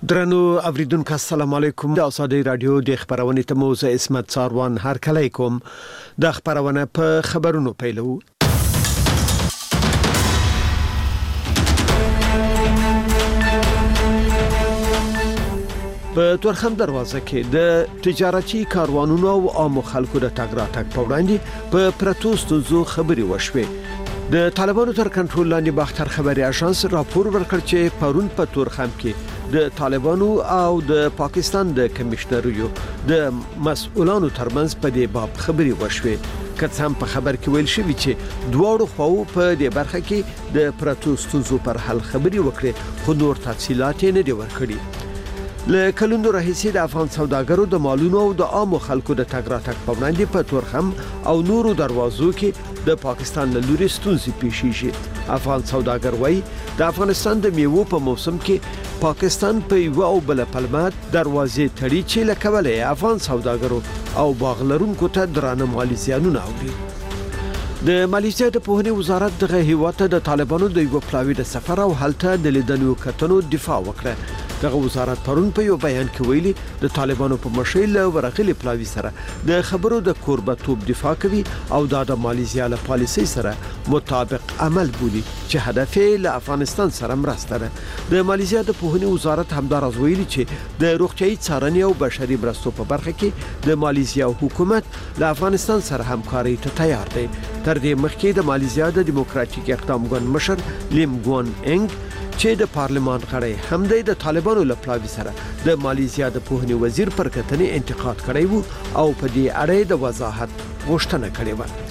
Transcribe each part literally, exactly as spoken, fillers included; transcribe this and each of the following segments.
درنو اوریدونکو السلام علیکم. د ازادي رادیو د خبرونې ته موزه اسمت څاروان هر کله کوم د خبرونه په خبرونو پیلو. په تورخم دروازه کې د تجارتي کاروانونو او عام خلکو د تګ راتګ په وړاندې په پروتستو خبري وشوي. د طالبانو تر کنټرول لاندې باختر خبري اژانس راپور ورکړ چې پرون په تورخم کې د طالبانو او د پاکستان د کمشنریو د مسؤلانو ترمنځ په دې باب خبري وشوي. که هم په خبر کې ویل شوی چې دواړو خواو په دې برخه کې د پروتستو پر حل خبري وکړي، خو نور تفصيلات نه دي ورکړي. له کلونو راهیسې د افغان سوداګرو د مالونو او د عام خلکو د تګ راتګ په وړاندې په تورخم او نورو دروازو کې د پاکستان له لوري ستونزې پیښیږي. افغان سوداګر وایي د افغانستان د میوو په موسم کې پاکستان په یو او بل پلمه دروازې تړي چې له کبله افغان سوداګرو او باغلرونکو ته درانه مالي زیانونه اوري. د مالیزیا د پوهنې وزارت دغه هیواد ته د طالبانو د یو پلاوی د سفر او هلته د لیدلو کتنو دفاع وکړه. دغه وزارت پرون په یو بیان کې ویلي د طالبانو په مشرۍ له ورغلي پلاوی سره د خبرو د کوربتوب دفاع کوي او د مالیزیا له پالیسۍ سره مطابق عمل بولي چې هدف یې له افغانستان سره مرسته ده. د مالیزیا د پوهنې وزارت همدارس ویلي چې د روغتیايي څارنې او بشري مرستو په برخه کې د مالیزیا حکومت له افغانستان سره همکاري ته تیار دی. تر دې مخکې د مالیزیا د دیموکراتیک اقدام ګوند مشر لیم ګوان انګ چې د پارلمان غړی هم د طالبانو له پلاوی سره د مالیزیا د پوهنې وزیر پر کتنې انتقاد کړی وو او په دې اړه د وضاحت غوښتنه کړې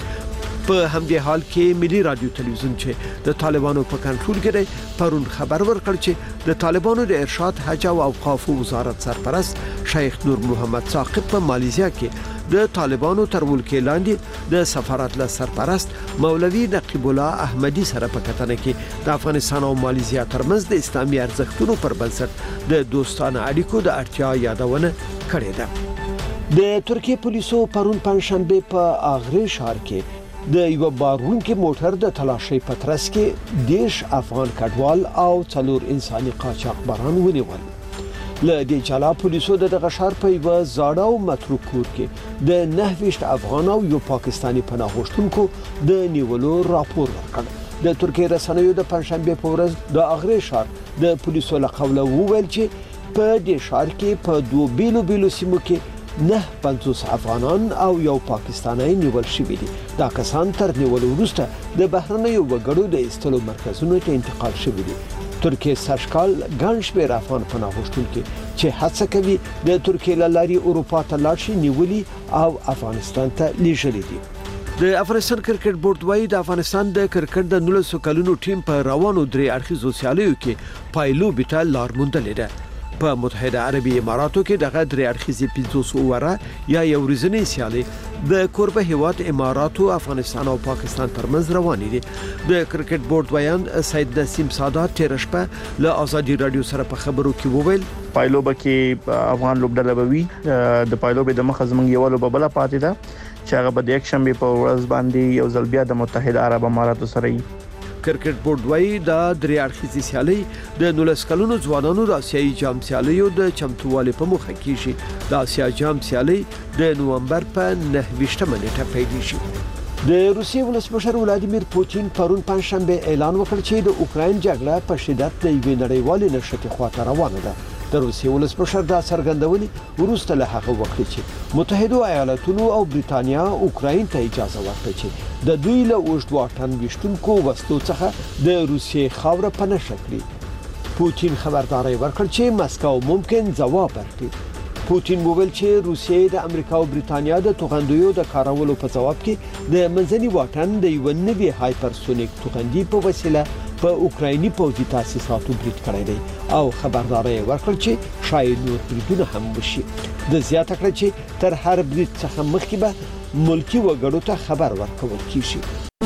و. په همدې حال کې ملي رادیو تلویزیون چې د طالبانو په کنټرول کې دی پرون خبر ورکړ چې د طالبانو د ارشاد حج او اوقاف وزارت سرپرست شیخ نور محمد ثاقب په مالیزیا کې د طالبانو تر ولکې لاندې د سفارت له سرپرست مولوي نقیب الله احمدي سره په کتنه کې د افغانستان او مالیزیا ترمنځ د اسلامي ارزښتونو پر بنسټ د دوستانه اړیکو د اړتیا یادونه کړې ده. د ترکیه پولیسو پرون پنځشنبه په اغری ښار کې د یو بارونکو موټر د تلاشۍ په ترڅ کې دیش افغان کډوال او څلور انساني قاچاقبران ونیول. له دې چاله پولیسو د دغه ښار په یو زاړه او متروک کور کې د نه ویشت افغان او یو پاکستاني پناه غوښتونکو د نیولو راپور ورکړ. د ترکیه رسنیو د پنځشنبه په ورځ د اغری ښار د پولیسو له قوله وویل چې په دې ښار کې په دوه بیلو بیلو سیمو کې نه پنځوس افغانان او یو پاکستانی نیول شوي دي. دا کسان تر نیولو وروسته د بهرنیو وګړو د ایستلو مرکزونو ته انتقال شوي دي. ترکیه سرشکال ګڼ شمېر افغان پناه غوښتونکي چې هڅه کوي د ترکیه له لارې اروپا ته لاړ شي نیولي او افغانستان ته لیږلي دي. د افغانستان کرکټ بورډ وايي د افغانستان د کرکټ د نولسو کلونو ټیم په روانو درې اړخیزو سیالیو کې پایلوبې ته لار موندلې ده. په متحده عربي اماراتو کې دغه درې اړخیزې پنځوس اووره یا یو ورځنۍ سیالي د کوربه هیواد اماراتو، افغانستان او پاکستان ترمنځ روانې دي. د کرکټ بورډ ویان سید نسیم سادات تیر شپه له ازادي رادیو سره په خبرو کې وویل پایلوبه کې افغان لوبډله به وي. د پایلوبې د مخه زموږ یو لوبه بل پاتې ده چې هغه به د یک شنبه په ورځ باندې یو ځل بیا د متحده عرب اماراتو سره وي. کرکټ بورډ وايي د درې اړخیزې سیالي د نولس کلونو ځوانانو د آسیایي جام سیالیو د چمتووالي په موخه کېږي. د آسیا جام سیالي د نومبر په نهه ویشتمه نیټه پیلېږي. د روسیې ولسمشر ولادیمیر پوتین پرون پنځشنبه اعلان وکړ چې د اوکراین جګړه په شدت د یوې نړیوالې نښتې خواته روانه ده. د روسیې ولسمشر دا څرګندونې وروسته له هغه وخت چې متحده ایالاتونو او بریتانیا اوکراین ته اجازه ورکړه چې د دوی له اوږد واټن ویشتونکو وسلو څخه د روسیې خاوره په نښه کړي. پوتین خبرداری ورکړ چې مسکو ممکن ځواب ورکړي. پوتین وویل چې روسیې د امریکا او بریتانیا د توغندیو د کارولو په جواب کې د منځني واټن د یو نوي هایپرسونیک توغندي په وسیله په اوکرایني پوځي تاسیساتو برید کړی دی او خبرداری ورکړ چې شاید نور بریدونه هم وشي. د زیاته کړ چې تر هر برید څخه مخکې به ملکی وګړو ته خبر ورکول کیږي.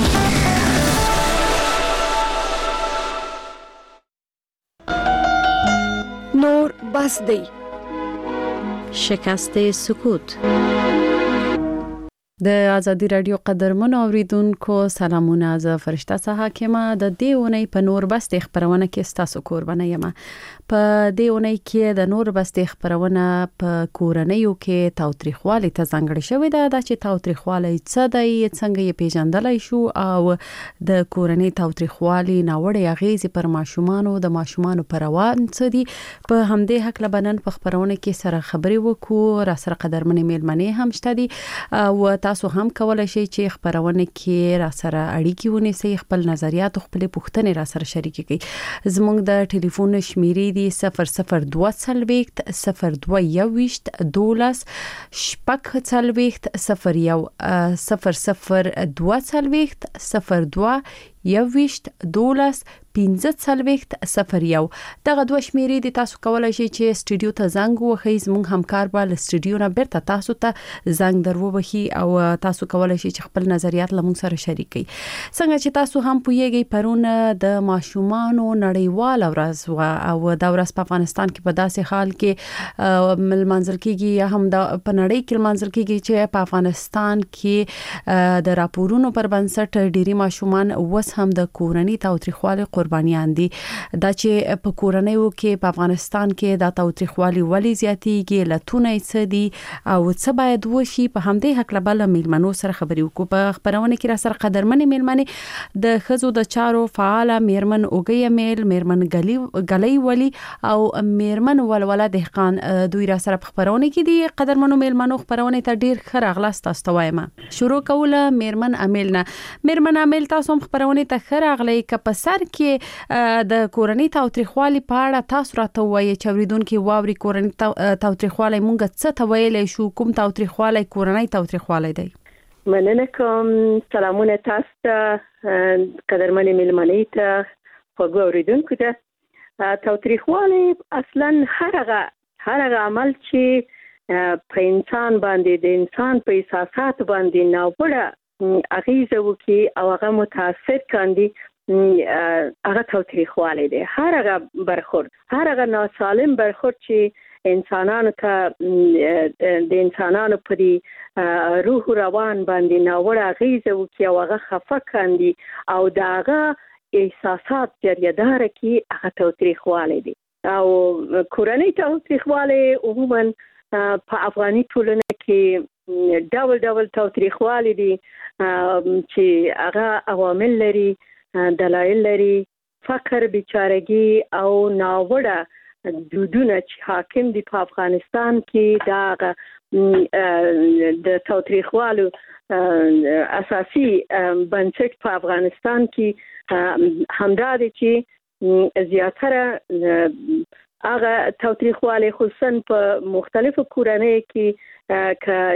نور بس دی. شکست سکوت. د ازادي رادیو قدرمن اوریدونکو سلامونه. زه فرشته سه حاکمه د دې اونۍ په نور بست خبرونه کې ستاسو قربانه یم. په دې اونۍ کې د نور بست خبرونه په کورنیو کې تاوتریخوالي ته ځانګړې شوې ده. د چې تاوتریخوالي څه دی، څنګه یې پیژندلای شو او د کورنۍ تاوتریخوالي ناوړه اغیزې پر ماشومانو د ماشومانو پر روان څه دي، په همدې حق لبنن په خبرونه کې سره خبرې وکړو. را سره قدرمن میلمنې هم شته دي او تاسو هم کولای شئ چې خبرونه کې را سره اړیکې ونیسئ، خپل نظریات او خپل پوښتنې را سره شریک کړئ. زموږ د ټلیفون شمیرې دي صفر صفر دوه څلوېښت صفر دوه یوویشت دولس شپږ څلوېښت صفر یو صفر صفر دوه څلوېښت صفر دوه یوویشت دولس پنځه څلوېښت صفر یو. دغه دوه شمیرې دي، تاسو کولای شئ چې سټوډیو ته زنګ ووهئ. زموږ همکار به له سټوډیو نه بیرته تاسو ته زنګ درووهي او تاسو کولای شئ چې خپل نظریات له موږ سره شریک کړئ. څنګه چې تاسو هم پوهیږئ، پرون د ماشومانو نړیواله ورځ و او دا ورځ په افغانستان کې په داسې حال کې ملمنځل کېږي یا هم د په نړۍ کې ملمنځل کېږي چې په افغانستان کې د راپورونو پر بنسټ ډېری ماشومان وس هم د کورنۍ تاوتریخوالي قربانیان دي. دا چې په کورنیو کې په افغانستان کې د تاوتریخوالي ولې زیاتېږي، لتونه څه دي او څه باید وشي، په همدې حق لبل میلمنو سره خبرې وکړو. په خبرونه کې را سره قدرمن میلمنې د خزو د چارو فعال میرمن اوګي میل، میرمن غلي غلي ولي او میرمن ولوله دهقان، دوی را سره په خبرونه کې دي. قدرمنو میلمنو خبرونه ته ډیر ښه راغلاست. تاسو وایم شروع کوله میرمن امیل نه. میرمن امیل، تاسو هم خبرونه ته ښه راغلی. که په سر کې د کورنۍ تاوتریخوالي په اړه تاسو راته وایي چې اوریدونکو واوري کورنۍ تاوتریخوالي مونږ څه ته ویلی شو، کوم تاوتریخوالي کورنۍ تاوتریخوالي دی؟ مننه کوم. سلامونه تاسو ته، قدرمن میلمنې ته، خوږو اوریدونکو ته. تاوتریخوالي اصلا هرغه هرغه عمل چې په انسان باندې د انسان په احساسات باندې ناوړه اغیزه وکي او هغه متاثر کاندي، هغه تاوتریخوالی دی. هر هغه برخورد، هر هغه ناسالم برخورد چې انسانانو ته د انسانانو په روح روان باندې ناوړه اغیزه وکي او هغه خفه کاندي او د هغه احساسات جریدار کی، هغه تاوتریخوالی دی. او کورنۍ تاوتریخوالی عموما په افغاني ټولنه کې ډول ډول تاوتریخوالی دي چې هغه عوامل لري، دلایل لري، فقر، بیچارګي او ناوړه دودونه چې حاکم دي په افغانستان کې. دا د تاوتریخوالو اساسي بنسټ په افغانستان کې همدا دی چې زیاتره هغه تاوتریخوالی خصوصا په مختلفو کورنۍ کې که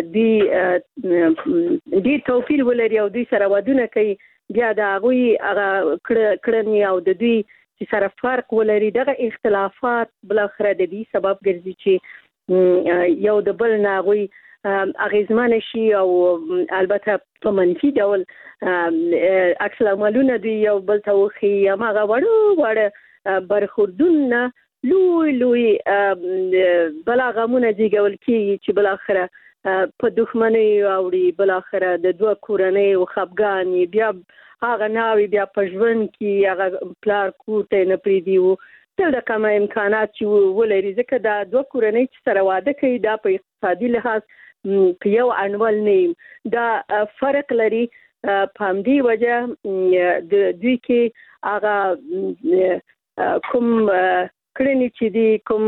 دی دی توپیر ولري او دوی سره ودونه کوي، بیا د هغوی هغه کړنې او د دوی چې سره فرق ولري، دغه اختلافات بالاخره د دې سبب ګرځي چې یو د بل نه هغوی اغیزمن شي او البته په منفي ډول عکس العملونه دوی یو بل ته وښيي. هماغه وړو وړه برخوردونه لوی لوی بلا غمونه زیږول کېږي چې بالاخره په دښمنۍ اوړي، بالاخره د دوه کورنۍ و خفګان بیا هغه ناوي بیا په ژوند کې هغه پلار کور ته نه پرېږدي و تل د کمه امکانات چې ولري، ځکه دا دوه کورنۍ چې سره واده کوي دا په اقتصادي لحاظ په یو انول نه دا فرق لري. په همدې وجه د دوی کې هغه کوم کړنی چې دی، کوم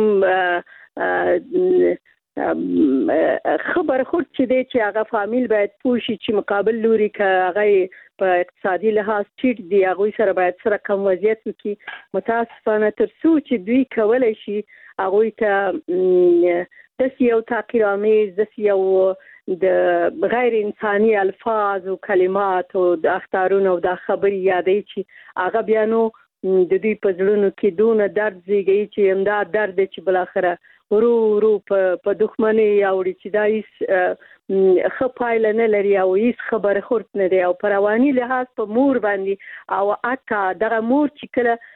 خبر خود چې دی چې هغه فامیل باید پوه شي چې مقابل لوري که هغه په اقتصادي لحاظ ټیټ دی، هغوی سره باید سره کم وضعیت وکړي. متاسفانه تر څو چې دوی کولی شي هغوی ته داسې یو تحقیرآمیز، داسې یو د غیر انساني الفاظ او کلمات او د اخطارونو او د خبرې یادوي چې هغه بیا نو د دوی په زړونو کې دونه درد زیږوي چې همدا درد چې بالاخره ورو ورو په دښمنۍ اوړي چې دا هیڅ ښه پایله نه لري او هیڅ ښه برخورد نه دی او په رواني لحاظ په مور باندې او حتی دغه مور چې کله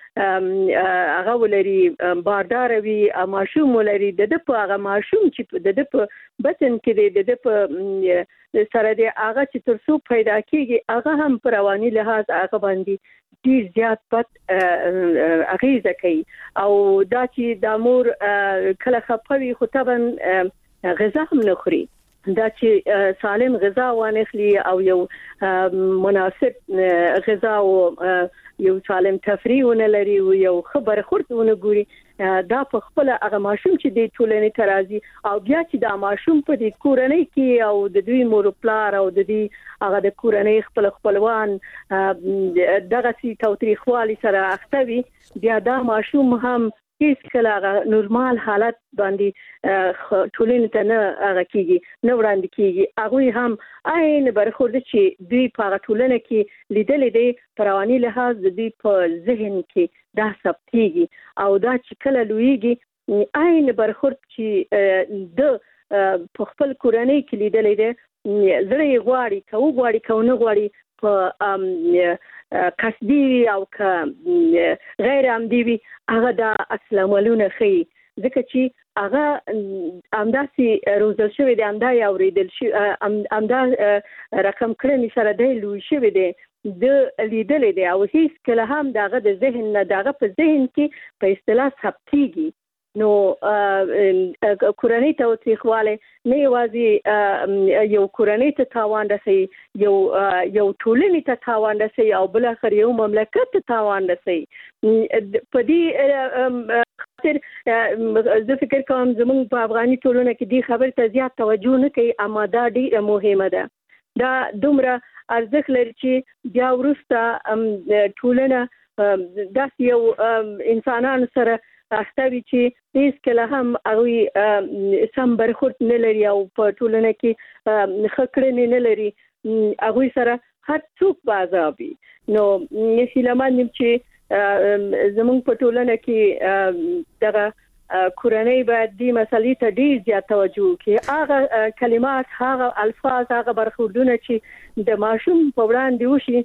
هغه ولري باردار وي ماشوم ولري د په هغه ماشوم چې د په بطن کې د په سره د هغه چې ترڅو پیدا کیږي هغه هم پر رواني لحاظ هغه باندې ډیر زیات پد اغیزه کوي او دا چې د امور کله خپوي خو طبعا غذا هم نه خوري دا چې سالم غذا وانخلي او یو مناسب غذا او یو سالم تفریح ونلري او یو خبر خورتونه ګوري دا په خپل هغه ماشوم چې د ټولنې ترازی او بیا چې دا ماشوم په دې کورنۍ کې او د دوی مور پلار او د دې هغه د کورنۍ خپل خپلوان دغه سي توتریخوالي سره اختوي بیا دا ماشوم هم هیڅ کله نورمال حالت باندې ټولنې ته نه هغه کیږي نه وړاندې کیږي هغه هم عین برخورد چې دوی په ټولنه کې لیدلې دي پرواني لحاظ د دوی په ذهن کې دا ثبتيږي او دا چې کله لویږي عین برخورد چې د په خپل کورنۍ کې لیدلې دي زړه غواړي کو غواړي کو نه غواړي په قصدي او ک غیر عمدي وي هغه د اسلام ولونه خي ځکه چې هغه امداسي روزل شوی دی امدا یا اوریدل شي امدا رقم کړنی سره دی لوي شوی دی د لیدل دی او هیڅ کله هم دغه د ذهن نه دغه په ذهن کې په اصطلاح ثبتيږي نو کورنۍ ته تاریخواله نه یوازې یو کورنۍ ته تاوان رسي یو یو ټولنې ته تاوان رسي او بل اخر یو مملکت ته تاوان رسي په دې خاطر زه فکر کوم زموږ په افغاني ټولنه کې دې خبر ته زیات توجه نه کوي اما دا ډیره مهمه ده دا دومره ارزښت لري چې بیا ورسته ټولنه داس یو انسانانو سره اختوي چې هیڅ کله هم هغه سم برخورد نه لري او په ټولنه کې خکړې نه لري هغه سره هر څوک بازابي نو نشیلمان چې زموږ په ټولنه کې دغه کورنۍ باید دې مسلې ته ډیر زیات توجه وکړي هغه کلمات هغه الفاظ هغه برخوردونه چې د ماشوم په وړاندې وشي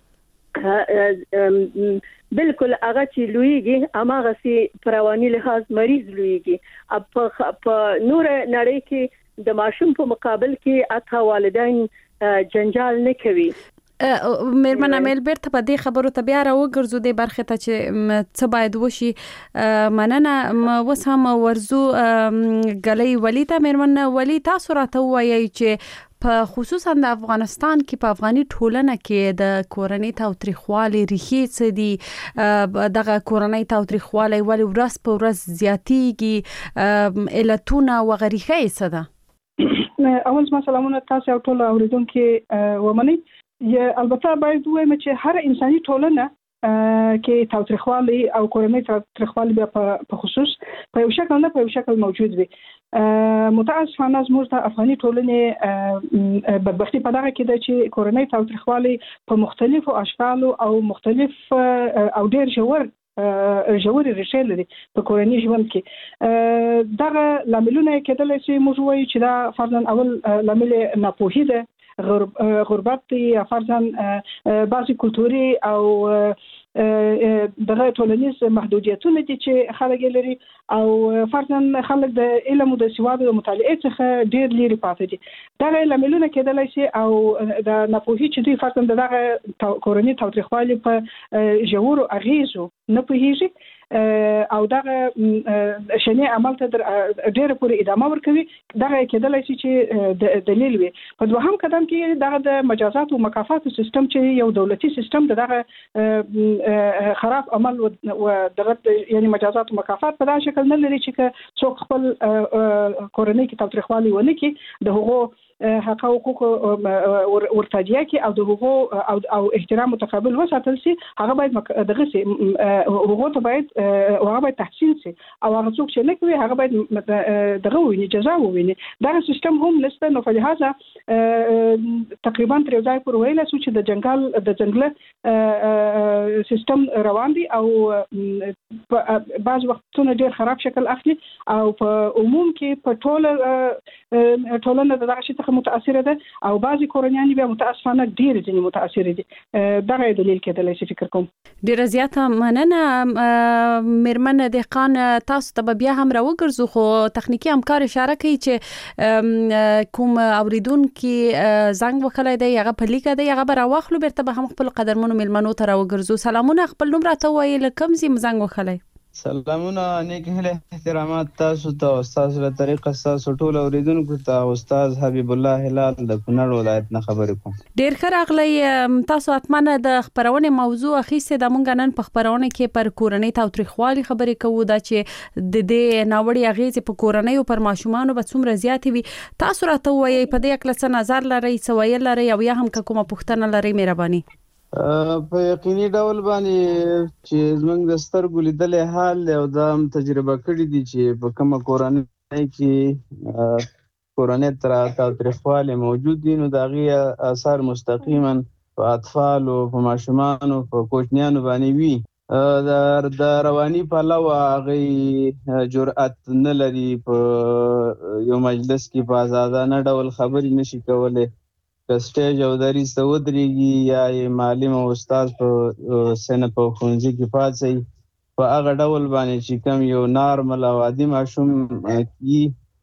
بالکل هغه چې لویږي اماغه سي پرواني لحاظ مریض لویږي په په نور نړۍ کې د ماشوم په مقابل کې اته والدین جنجال نه کوي مېرمن امیل بیرته په دې خبرو ته بیا راوګرځو د برخه ته چې څه باید وشي مننه وس هم ورزو غلې ولی ته مېرمن ولی تاسو راته وایي چې په خصوصا د افغانستان کې په افغاني ټولنه کې د کورنۍ تاوتریخوالي ریښې څه دي دغه کورنۍ تاوتریخوالي ولې ورځ په ورځ زیاتېږي علتونه او غریخې څه ده اول ما سلامونه تاسو ټول اوریدونکو ومني یا البته باید وایم چې هر انساني ټولنه کې تاوتریخوالي او کورنۍ تاوتریخوالي په خصوص په یو شکل نه په یو شکل موجود وي متاسفانه زموږ ته افغاني ټولنې بدبختی په دغه کې ده چې کورنۍ تاوتریخوالي په مختلفو اشکالو او مختلف او ډېر ژور ژورې ریښې لري په کورنۍ ژوند کې دغه لاملونه کېدلی شي موږ وایو چې دا فرضاً اول لامل ناپوهي ده غربت یا فرضاً بعضی کلتوري او دغه ټولنیز محدودیتونه دي چې خلک لري او فرضاً خلک د علم او د سواد او مطالعه څخه ډیر لري پاتې دي دا لاملونه کېدلی شي او د ناپوهي چې دوی فرضاً دغه کورنۍ تاوتریخوالي په ژورو اغیزو نه پوهیږي او دغه شنه عمل ته ډېر پورې ادامه ورکوي دغه کېدلی شي چې دلیل وي په دوهم قدم کې دغه د مجازات او مکافات سیستم چې یو دولتي سیستم دغه خراب عمل او دغه یعنی مجازات او مکافات په داسې شکل نه لري چې څوک خپل کورنۍ کې تاوتریخوالي ونه کړي د هغو حق او حقوق ورتاجیه کې او د حقوق او او احترام متقابل وساتل سي هغه باید دغه سي حقوق ته باید هغه باید تحسین سي او هغه څوک چې نه کوي هغه باید دغه ویني جزا وویني دا سیستم هم نشته نو په لحاظه تقریبا تر ځای پر ویل سو چې د جنگل د جنگل سیستم روان دي او بعض وختونه ډیر خراب شکل اخلي او په عموم کې په ټوله ټولنه دغه شي څخه متاثر ده او بعضي کورنیان بیا متاسفانه ډیر ځنې متاثر دي. دا غي دلیل کېدلی شي فکر کوم. ډیر زیاته مننه میرمن دهقان، تاسو ته بیا هم راوګرځو خو تخنیکی همکار اشاره کوي چې کوم اوریدونکو زنګ وکړای دی هغه په لیکه دی هغه به راوخلو بیرته به هم خپل قدرمنو میلمنو ته راوګرځو. سلامونه، خپل نوم راته وایي کوم ځای زنګ وکړای؟ سلامونه، نیک هله احترامات تاسو ته، استاد له طریقه تاسو ټول اوریدونکو ته. استاد حبیب الله هلال د کونړ ولایت نه خبرې کوم. ډیر ښه راغلی. تاسو اتمنه د خبرونه موضوع اخیسته د مونږ نن په خبرونه کې پر کورنۍ تاوتریخوالي خبرې کوو دا چې د دې ناوړي اغیزې په کورنۍ او پر ماشومان به څومره زیات وي. تاسو راته وایي په دې اکل څه نظر لري، سوایل لري او یا هم کومه پوښتنه لري؟ مهرباني. په یقیني ډول باندې چې زمونږ د سترګو لیدلې حال او دا تجربه کړې دي چې په کومه کورنۍ کې کورنۍ تر تاوتریخوالي موجود دي نو د هغې اثر مستقیما په اطفالو، په ماشومانو، په کوچنیانو باندې وي. د رواني پلوه هغې جرأت نه لري په یو مجلس کې په ازادانه ډول خبرې نشي کولی. که سټیج او دریځ ته ودرېږي یا یې معلم او استاد په سنه په ښوونځي کې پاڅوي په هغه ډول باندې چې کوم یو نارمل او عادي ماشوم وي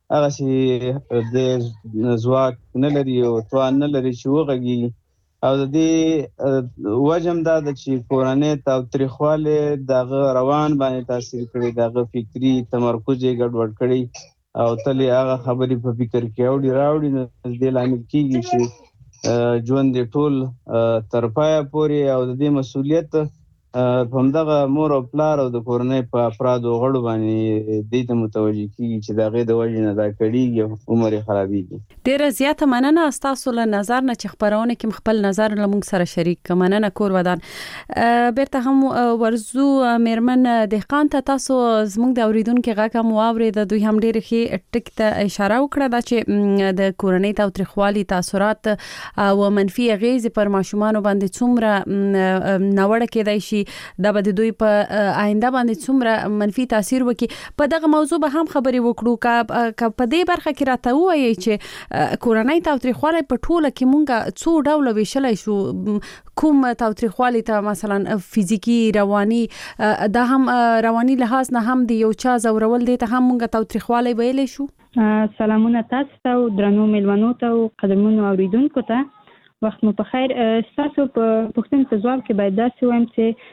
هغسې د ځواک نه لري او توان نه لري چې وغږېږي. او د دې وجه هم دا ده چې کورنۍ تاوتریخوالی د هغه روان باندې تاثیر کړی، د هغه فکري تمرکز یې ګډوډ کړی او تل یې هغه خبرې په فکر کې اوړي راوړي. نو د دې لامل کېږي چې ژوند دې ټول تر پایه پورې او د دې مسؤلیت په همدغه مور او پلار او د کورنۍ په افرادو غړو باندې دې ته متوجه کېږي چې د هغې د وجې نه دا کړېږي او عمر یې خرابېږي. ډېره زیاته مننه ستاسو له نظر نه چې خپرونه کې خپل نظر له موږ سره شریک کړه. مننه کور ودان. بیرته هم ورزو میرمن دهقان ته، تاسو زموږ د اوریدونکو غږ هم واورېد، دوی هم ډېر ښه ټک ته اشاره وکړه دا چې د کورنۍ تاوتریخوالي تاثیرات او منفي اغیزې پر ماشومان باندې څومره ناوړه کېدای شي، دا به د دوی په آینده باندې څومره منفي تاثیر وکړي. په دغه موضوع به هم خبرې وکړو. که په دې برخه کې راته ووایي چې کورنۍ تاوتریخوالی په ټوله کې مونږ څو ډوله ویشلی شو، کوم تاوتریخوالی ته مثلا فزیکی، رواني، دا هم رواني لحاظ نه هم د یو چا زورول دی ته هم مونږ تاوتریخوالی ویلی شو؟ سلامونه تاسو ته او درنو میلمنو ته او قدرمنو اوریدونکو ته، وخت مو په خیر. ستاسو په پوښتنې ته ځواب کې باید داسې وایم چې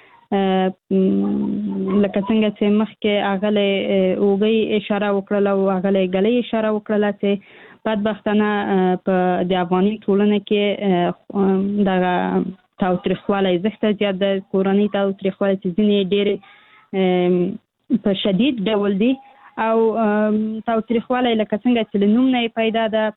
لکه څنګه چې مخکې اغلی اوږۍ اشاره وکړله او اغلی ګلۍ اشاره وکړله چې بدبختانه په د افغاني ټولنه کې دغه تاوتریخوالی زښته زیات ده. کورنۍ تاوتریخوالی چې ځینې ډېرې په شدید ډول دي او تاوتریخوالی لکه څنګه چې له نوم نه یې پیدا ده،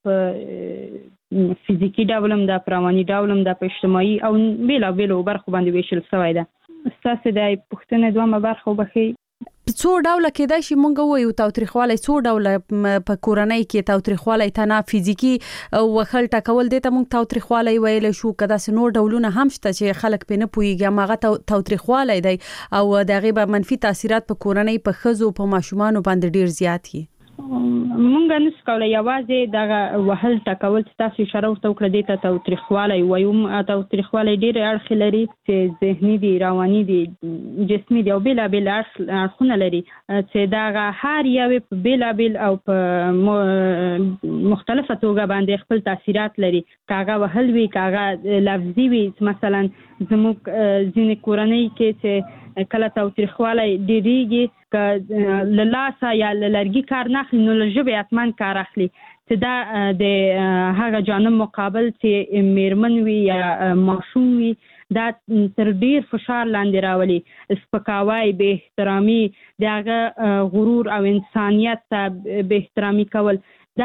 په فزیکي ډول هم ده، په رواني ډول هم ده، په اجتماعي او بېلابېلو برخو باندې ویشل شوی ده. ستاسو د پوښتنې دومره برخه وبښئ. څو ډوله کېدای شي مونږ ووایو تاوتریخوالی څو ډوله په کورنۍ کې تاوتریخوالی تنه فزیکي وخل ټکول دی ته مونږ تاوتریخوالی ویلی شو، که داسې نور ډولونه هم شته چې خلک پرې نه پوهېږي هماغه تاوتریخوالی دی او د هغې به منفي تاثیرات په کورنۍ، په ښځو، په ماشومانو باندې ډېر زیات وي. مونږ نشو کولی یوازې دغه وهل ټکول چې تاسو اشاره ورته وکړه دې ته تاوتریخوالی وایو. تاوتریخوالی ډېرې اړخې لري چې ذهني دي، رواني دي، جسمي دي او بېلابېل اړخونه لري چې دغه هر یو په بېلابېل او په مختلفه توګه باندې خپل تاثیرات لري. که هغه وهل وي، که هغه لفظي وي، مثلا زموږ ځینې کورنۍ کې چې کله تاوتریخوالی ډېرېږي که له لاسه یا له لرګي کار نه اخلي نو له ژبې حتما کار اخلي چې دا د هغه جانب مقابل چې میرمن وي یا ماشوم وي دا تر ډېر فشار لاندې راولي. سپکاوی، بې احترامي، د هغه غرور او انسانیت ته بې احترامي کول، دا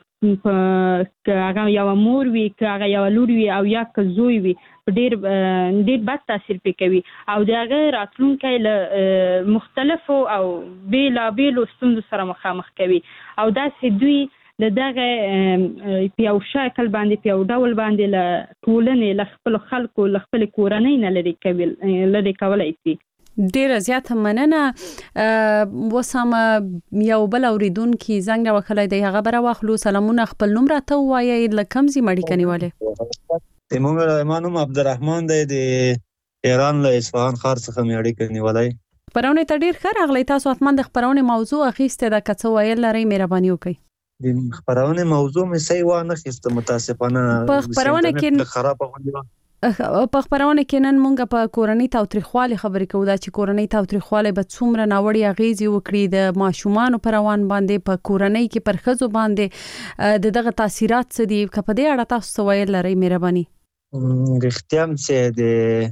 که هغه یوه مور وي، که هغه یوه لور وي او یا که زوی وي، ډېر ډېر بد تاثیر پرې کوي او د هغه راتلونکی له مختلفو او بېلابېلو ستونزو سره مخامخ کوي او داسې دوی له دغه په یو شکل باندې، په یو ډول باندې له ټولنې، له خپلو خلکو، له خپلې کورنۍ نه لرې کوي لرې کولی شي. ډیره زیاته مننه. وسم یو بل اوریدونکو زنګ راوخلای دی هغه بره واخلو. سلامونه، خپل نوم راته وایي لکم زی مړی کنيواله. موږ مانوم عبدالرحمن دی د ایران له اصفهان ښار څخه مړی کنيوالای. خبرونه ته ډیر ښه راغلی. تاسو اتمن د خبرونه موضوع اخیسته د کڅو ویل لري، مهرباني وکړئ. د خبرونه موضوع مې صحیح و نه خسته، متاسفانه په خبرونه کې خراب غوډه په خبرونه کې نن مونږ په کورنۍ تاوتریخوالي خبرې کوو. دا چې کورنۍ تاوتریخوالي به څومره ناوړي اغیزي وکړي د ماشومان پر روان باندې، په کورنۍ کې پر خزو باندې د دغه تاثیرات څه دي. کله په دې اړه تاسو ویل لري، مهرباني. رښتیا چې د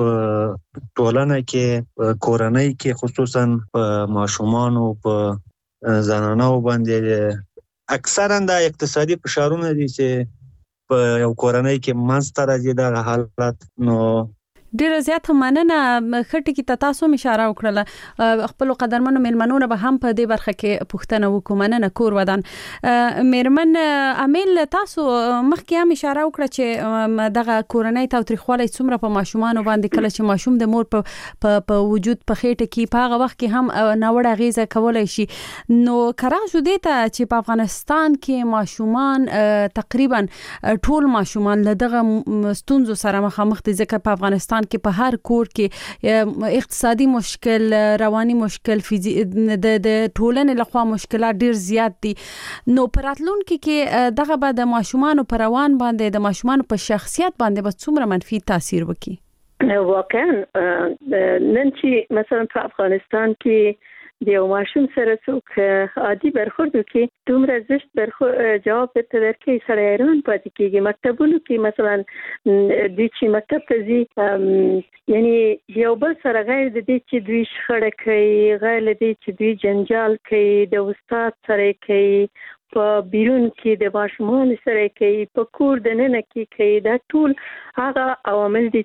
ټولنه کې کورنۍ کې خصوصا په ماشومان او په زنانو باندې اکثرا د اقتصادي فشارونه دي چې په یو کورنۍ کې منځته راځي د حالت. نو ډیره زیاته مننه. خټی کې تاسو اشاره وکړه. خپل قدرمنو مېلمنونو به هم په دې برخه کې پوښتنه وکوم. مننه کور ودان. مېرمن امیل، تاسو مخکې هم اشاره وکړه چې دغه کورنۍ تاوتریخوالی څومره په ماشومان باندې، کله چې ماشوم د مور په په وجود په خېټه کې په هغه وخت کې هم ناوړه اغیزه کولای شي. نو کراغ شو دیته چې په افغانستان کې ماشومان تقریبا ټول ماشومان له دغه ستونزو سره مخامخ دي، ځکه په افغانستان کې په هر کور کې اقتصادي مشکل، رواني مشکل، فزي د د ټولنې لخوا مشکلات ډیر زیات دي. نو پراتلونکو کې دغه به د ماشومان پر روان باندې، د ماشومان په شخصیت باندې به څومره منفي تاثیر وکړي؟ واقعا نن چې مثلا په افغانستان کې د یو ماشوم سره څوک عادي برخورد وکړي، دومره زشت برخورد جواب ته درکې سره ایران پاتې کېږي. مکتبونو کې مثلا د چې مکتب ته ځي، یعنی یو بل سره غیر د دې چې دوی شخړه کوي، غیر د دې چې دوی جنجال کوي، د استاد سره کوي، په بیرون کې د ماشومان سره کوي، په کور د ننه کې کوي. دا ټول هغه عوامل دي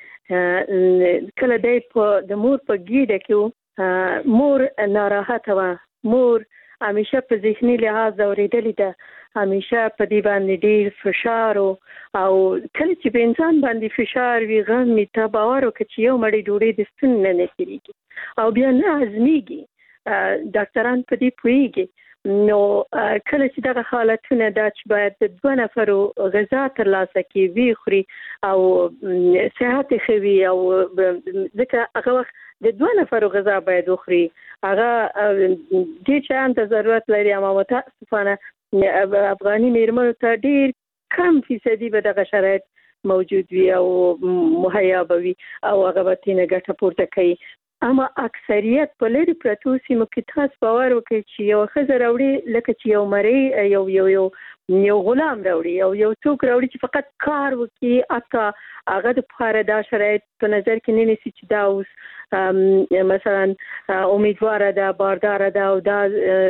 چې کله د د مور په ګیډه کې مور ناراحته و، مور همیشه په ذهني لحاظ اوریدلې ده، همیشه په دې باندې ډیر فشار او کله چې په انسان باندې فشار وي، غم می ته باور وکړي چې یو مړی ډوډۍ د ستون نه نکېږي او بیا نه ازمیږي. ډاکټران په دې پوهیږي. نو کله چې دغه حالتونه دا چې باید د دوه نفرو غذا ترلاسه کړي، وی خوري او صحت خوي، او ځکه هغه وخت د دوه نفرو غذا باید وخوري، هغه دې چا ته ضرورت لري. اما متاسفانه افغاني میرمنو ته ډیر کم فیصدي به دغه شرایط موجود وي او مهیا به وي او هغه به تینه ګټه پورته کوي. اما اکثریت په لري پرتو سیمو کې تاسو باور وکړئ چې یو ښځه راوړي، لکه چې یو مری یو یو یو یو غلام راوړي او یو څوک راوړي چې فقط کار وکړي، اته هغه د پاره دا شرایط په نظر کې نه نیسي چې دا اوس مثلا امیدواره ده، بارداره ده او دا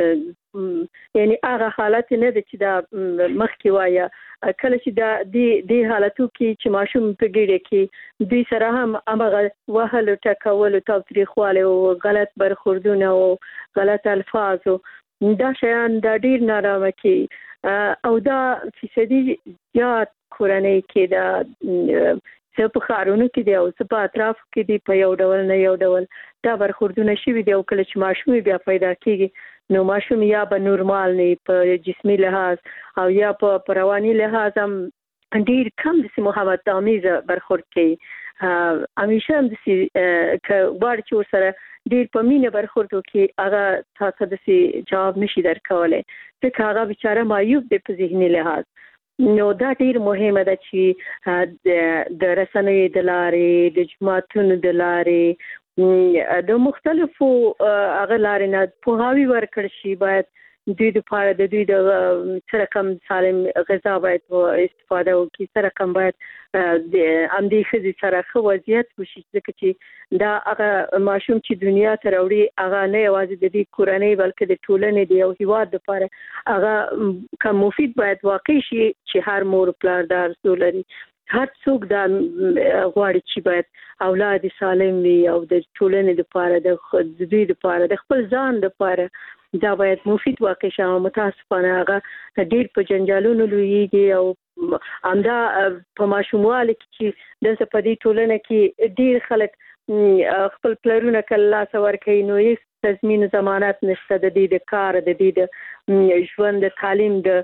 یعنی هغه حالت نه ده چې دا مخکې وایي. کله چې دا د دې حالتو کې چې ماشوم په ګډه کې دوی سره هم هغه وهل ټکول او تاوتریخوالی او غلط برخوردونه او غلط الفاظ، دا شیان دا ډیر نارامه کوي او دا فیصدي زیات کورنۍ کې دا څه په ښارونو کې دی او څه په اطرافو کې دی، په یو ډول نه یو ډول دا برخوردونه شوي دي. او کله چې ماشوم بیا پیدا کېږي نو ماشوم یا به نورمال نه په جسمي لحاظ او یا په رواني لحاظ هم ډیر کم د محبت آمیز برخورد کوي. همیشه هم داسې که غواړي چې ورسره ډیر په مینه برخورد وکړي، هغه تاسو داسې جواب نشي درکولی ځکه هغه بیچاره معیوب دی په ذهني لحاظ. نو دا ډیر مهمه ده چې د رسنیو د لارې، د جماعتونو د لارې، د مختلفو هغه لارې نه پوهاوی ورکړل شي. باید دوی د پاره د دوی د څه رقم سالم غذا باید استفاده وکړي، څه رقم باید د همدې ښځې سره ښه وضعیت وشي، ځکه چې دا هغه ماشوم چې دنیا ته راوړي هغه نه یوازې د دې کورنۍ بلکې د ټولنې د یو هیواد لپاره هغه کم مفید باید واقع شي چې هر مور پلار دا ارزو لري. هر څوک دا غواړي چې باید اولاد سالم وي او د ټولنې لپاره د دوی لپاره د خپل ځان لپاره دا باید مفید واقع شي. متاسفانه هغه ډیر په جنجالونو لویږي او همدا په ماشوموالي کې چې دلته په دې ټولنه کې ډیر خلک خپل پلرونه کله لاس ورکوي نو هیڅ تضمین ضمانت نشته د دې د کار د دې د ژوند د تعلیم د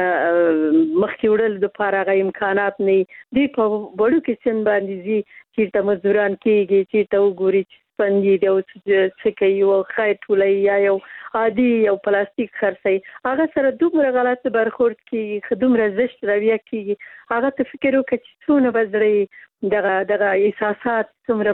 مخکې وړل لپاره هغه امکانات نه دي په وړو کې سن باندې زی چې مزدوران کېږي چې ته وګوري چې سپندي د څه کوي او خیر ټولای یا یو عادي یو پلاستیک خرڅي هغه سره دومره غلط برخورد کیږي خدومره زشت رویه کیږي هغه ته فکر وکړي چې څونه بزري دغه دغه احساسات څومره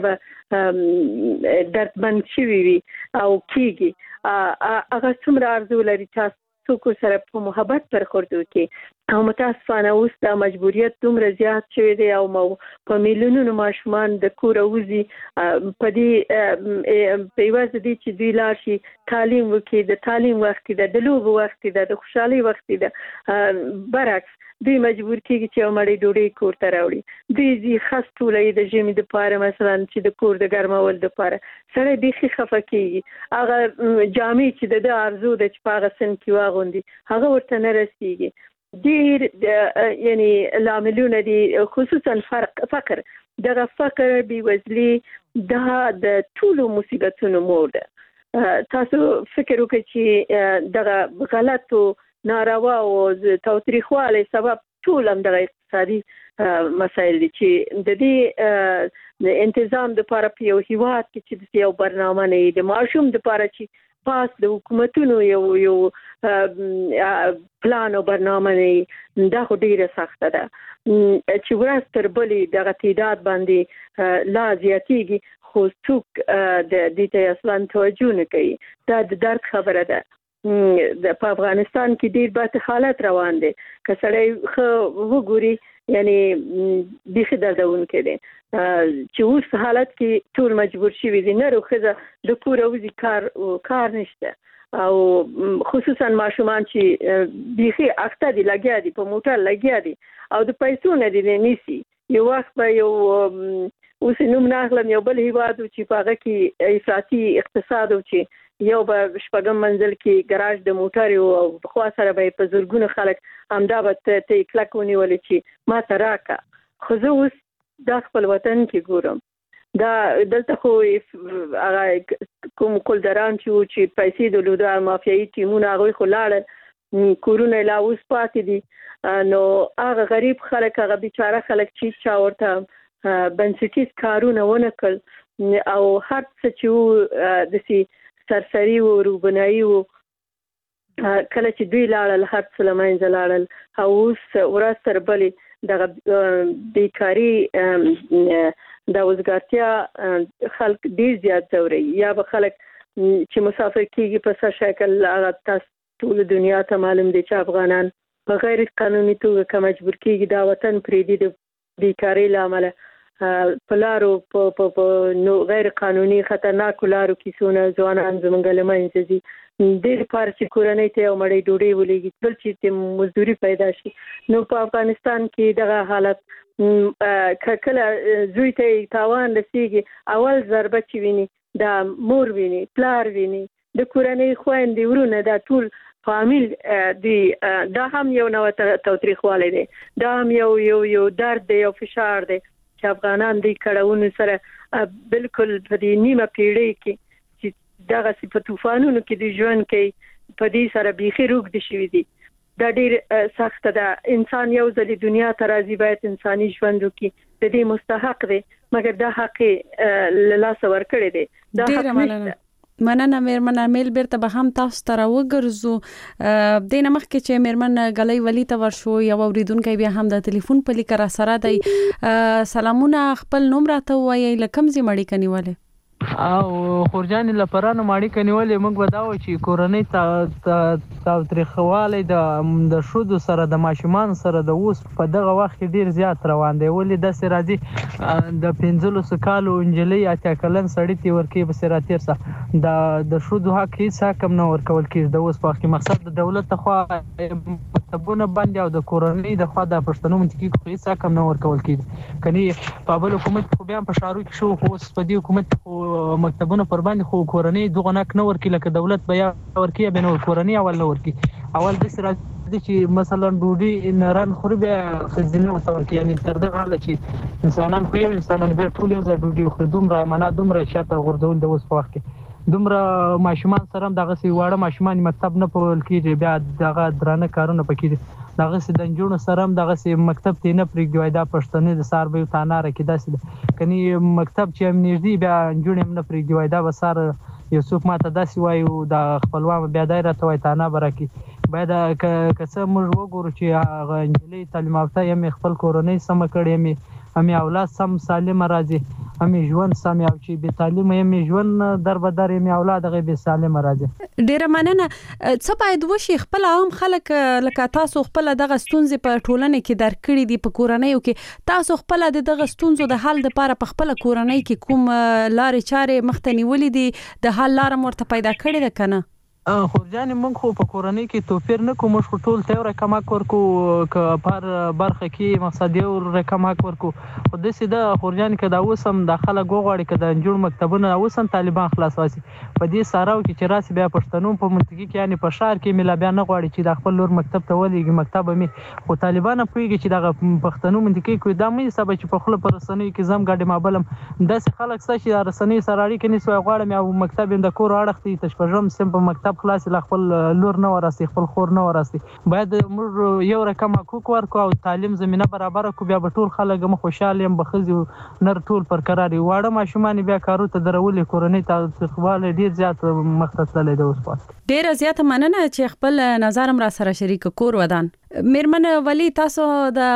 به دردمن شي وي او کیږي هغه څومره ارزو لري چې څوک سره په محبت برخورد وکړي او متاسفانه اوس دا مجبوریت دومره زیات شوی دی او په میلیونونو ماشومان د کور وځي په دې په واسطه دي چې دوی لاړ شي تعلیم وکړي د تعلیم وخت دی د لوبو وخت دی د خوشحالي وخت دی برعکس دوی مجبور کیږي چې مړی ډوډۍ کور ته راوړي دوی زی خاص ټولې د ژمي د پاره مثلا چې د کور د ګرمول د پاره سره بيخي خفه کیږي هغه جامې چې د ارزو د چپاغه سن کې واغوندي هغه ورته نه رسیږي ډیر یعنی لاملونه دي خصوصا فرق فقر دغه فقر بيوزلي دا د ټولو مصیبتونو مور ده تاسو فکر وکړئ چې دغه غلطو ناروا او توتریخواله سبب ټول هم د اقتصادي مسایل دي چې د دې د تنظیم د لپاره په یو هیواد کې چې یو برنامه نه د ماشوم د لپاره چې پاس د حکومتونو یو یو پلان او برنامه نه دا خو ډیره سخته ده چې ورځ تر بلې دغه تعداد باندې لا زیاتېږي خو څوک د دې ته اصلا توجه نه کوي دا د درد خبره ده د په افغانستان کې ډیر بد حالت روان دي که سړی خو وګوري یعنی بيخي دردون کې دي چې اوس حالت کې ټول مجبور شي دي نه روخه د کور اوزي کار کار نشته او خصوصا ماشومان چې بيخي اخته دي لګیا دي په موټر لګیا دي او د پیسو نه دي نيسي یو وخت به یو اوس نوم نه اخلم یو بل هیواد چې په هغه کې افراطي اقتصاد او چې یو به شپږم منزل کې ګراج د موټر او خو سره به په زورګونو خلک همدا به ته کلک ونیول چې ما ته راکا خو زه اوس د خپل وطن کې ګورم دا دلته خو هغه کوم کولدران چې چې پیسې د لودا مافیایي ټیمونه هغه خو لاړ کورونه لا اوس پاتې دي نو هغه غریب خلک هغه بیچاره خلک چې چا ورته بنسټیز کارونه ونه کړ او هر څه چې د سي سرسری و روبنایی و کله چې دوی لاړل هر څه لمنځه لاړل او اوس ورځ تر بلې دغه بیکاري د وزګارتیا خلک ډیر زیات ځوري یا به خلک چې مسافر کیږي په څه شکل هغه تاسو ټول دنیا ته معلوم دي چې افغانان په غیر قانوني توګه کوم مجبور کیږي دا وطن پریدي د بیکاري لامل په لارو په نو غیر قانوني خطرناک لارو کې سونه ځوانان زمونږ لمنځه دي ډېر پار چې کورنۍ ته او مړی ډوډۍ ولېږي بل چې مزدوري پیدا شي نو په افغانستان کې دغه حالت کله زوی ته تاوان رسیږي اول ضربه چې ویني دا مور ویني پلار ویني د کورنۍ خويندې ورونه دا ټول فامیل دی دا هم یو نوع توتریخواله دی دا هم یو یو یو درد دی او فشار دی چې افغانان دې کړهونه سره بالکل په دې نیمه پیړۍ کې چې دغه په طوفانونو کې د ژوند کې په دې سره بيخي روغ دي شوی دي دا ډېر سخت ده انسان یو ځل دنیا ته راځي باید انساني ژوند وکړي د دې مستحق دی مګر دا حق له لاس ورکړی دی دا حق نشته مننه مېرمن امیل بیرته به هم تاسو ته راوګرځو د نه مخکې چې مېرمن غلې ولی ته ورشو یو اوریدونکو بیا هم د ټلیفون په لیک را سره دی سلامونه خپل نوم راته وایي لکم زی مړی کنيواله او خورجان لپاره ماړی کنيواله موږ وداو چې کورنۍ ته تاریخواله د د شودو سره د ماشومان سره د اوس په دغه وخت ډیر زیات روان دی ولې د سرادي د پنځلو سکالو انجلۍ اته کلن سړی تی ورکی په سراتیر سره د د شودو حق هیڅ کم نه ورکول کیږي د اوس په وخت مقصد د دولت خو مکتبونه باندې او د کورنۍ د خوا د پښتنو منطقي خو هیڅ کم نه ورکول کیږي کني په بل حکومت خو بیا په شارو کې شو خو په دې حکومت خو مکتبونه پر باندې خو کورنۍ دغه نک نه ورکی لکه دولت بیا ورکی به نو کورنۍ اول نه ورکی اول د سره چې مثلا ډوډۍ نران خوري بیا خزینه وسول کې یعنی تر دغه حاله چې انسانان خو یو انسانان به ټول یو ځای ډوډۍ خوري دومره معنا دومره شاته غورځول د اوس په وخت کې دومره ماشومان سره دغه سی واړه ماشومان مکتب نه پول کېږي بیا دغه درانه کارونه پکې دغه سی د جنونو سره دغه سی مکتب ته نه پرېږدي وای دا پښتنې د سار به تاناره کې داسې کني مکتب چې هم نږدې بیا جنونه نه پرېږدي وای دا وسار یو څوک ماته داسې وای د خپلوان بیا دایره ته وای تانه برکی باید که څه موږ وګورو چې هغه انجلۍ تعلیم یافته یې خپل کورنۍ سم کړی مې همي اولاد سم سالم راځي همي ژوند سم او چې به تعلیم یې ژوند در به در یې اولاد غي به سالم راځي. ډیره مننه. څه باید وشي خپل عام خلک لکه تاسو خپل دغه ستونزې په ټولنه کې درکړي دي په کورنۍ کې تاسو خپل دغه ستونزو د حل لپاره په خپل کورنۍ کې کوم لارې چارې مخته نیولې دي د حل لار مرته پیدا کړې ده کنه؟ خورجان موږ خو په کورنۍ کې توپیر نه کوو موږ ټول ته رقم ورکو ک پر برخه کې مقصد یو رقم ورکو خو د سیده خورجان کې دا وسم د خلک غوړي کې د جوړ مکتبونه وسم طالبان خلاص واسي په دې ساراو کې چې راسي بیا پښتنو په منطقه کې یعنی په شهر کې ملا بیا نه غواړي چې د خپل لور مکتب ته ولېږي مکتب مې خو طالبان پوهیږي چې د پښتنو منطقه کې دا مې سبب چې په خپل پرسنۍ کې زم ګاډي مابلم داسې خلک څه چې رسنۍ سره اړیکې نیسوي غواړم او مکتب د کور اړختي تشپژم سم په مکتب خلاص لا خپل لور نه وراسي خپل خور نه وراسي باید موږ یو رقم حقوق ورکو او تعلیم زمينه برابر کو بیا به ټول خلک مو خوشاله يم بخزي نر ټول پر قراري واړه ماشومان بیا کارو ته درولې کورنۍ ته خپل ډیر زیات مختصلې ده اوس پات ډیر زیات مننه چې خپل نظرم را سره شریک کور ودان. میرمن ولی تاسو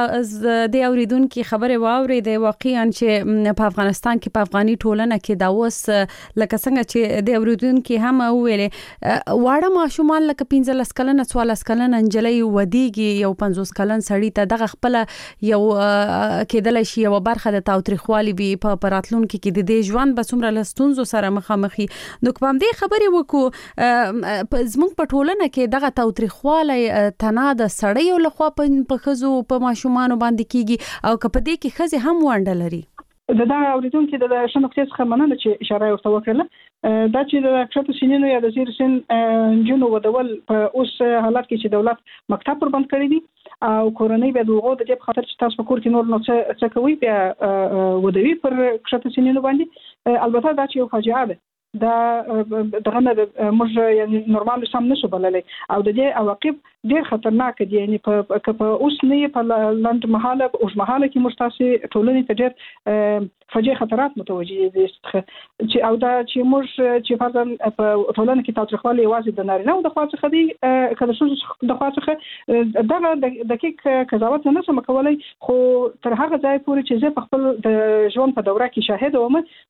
د د اوریدونکو خبره واوري د واقعا چې په افغانستان کې په افغاني ټولنه کې دا وس لکه څنګه چې د اوریدونکو هم ویلې واړه ماشومان لکه پنځلس کلن څوارلس کلن انجلۍ ودیږي یو پنځوس کلن سړی ته دغه خپل یو کېدل شي یو برخه د تاوتریخوالي به په پراتلونکو کې د دې ژوند بسومره لستونزو سره مخامخي نو کوم دې خبرې وکړو زموږ په ټولنه کې دغه تاوتریخوالي تنه د سړی یو لخوا په خزو په ماشومان باندې کیږي او کپه دې کې خزه هم وانډه لري. د دا اوریدونکو د شنوختي څخه مننه چې اشاره ورته وکړه دا چې د کښته سینینو یا د زیر سین جنو ودول په اوس حالات کې چې دولت مکتب پر بند کړی دي او کورنۍ به دغه د دې خاطر چې تاسو په کور کې نور نو څه کوي بیا ودوي پر کښته سینینو باندې البته دا چې یو فاجعه ده دا دغه نه موږ یعنی نورمال سم نشو بللې او د دې عواقب ډیر خطرناک دي یعنی په په اوس نه په لاند محاله او محاله کې مستاسي ټولنې ته ډیر فجې خطرات متوجي دي چې او دا چې موږ چې فرضاً په ټولنه کې تاوتریخوالي یوازې د نارینه او د خوا څخه دي کله چې د خوا څخه دا د دقیق قضاوت نه سم کولای خو تر هغه ځای پورې چې زه په خپل د ژوند په دوره کې شاهد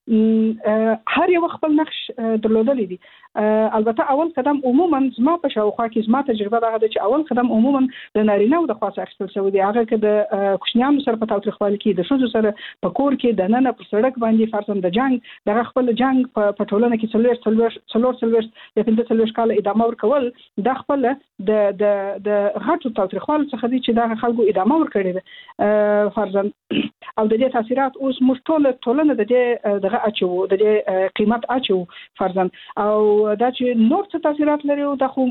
وم هر یو خپل نقش درلودلی دي البته اول قدم عموما زما په شاوخوا کې زما تجربه دا ده چې اول قدم عموما د نارینه او د خوا څخه اخیستل شوی دی هغه کې د کوچنیانو سره په تاوتریخوالي کې د ښځو سره په کور کې د نن په سړک باندې فرضاً د جنگ دغه خپل جنگ په ټولنه کې څلور څلور څلور څلور یا پنځه څلور کال ادامه ورکول د خپل د د د غټو تاوتریخوالي څخه دي چې د خلکو ادامه ورکړي ده فرضاً او د دې تاثیرات اوس موږ ټول ټولنه د دې دغه اچو د دې قیمت اچو فرضاً او دا چې نور څه تاثیرات لري او د خو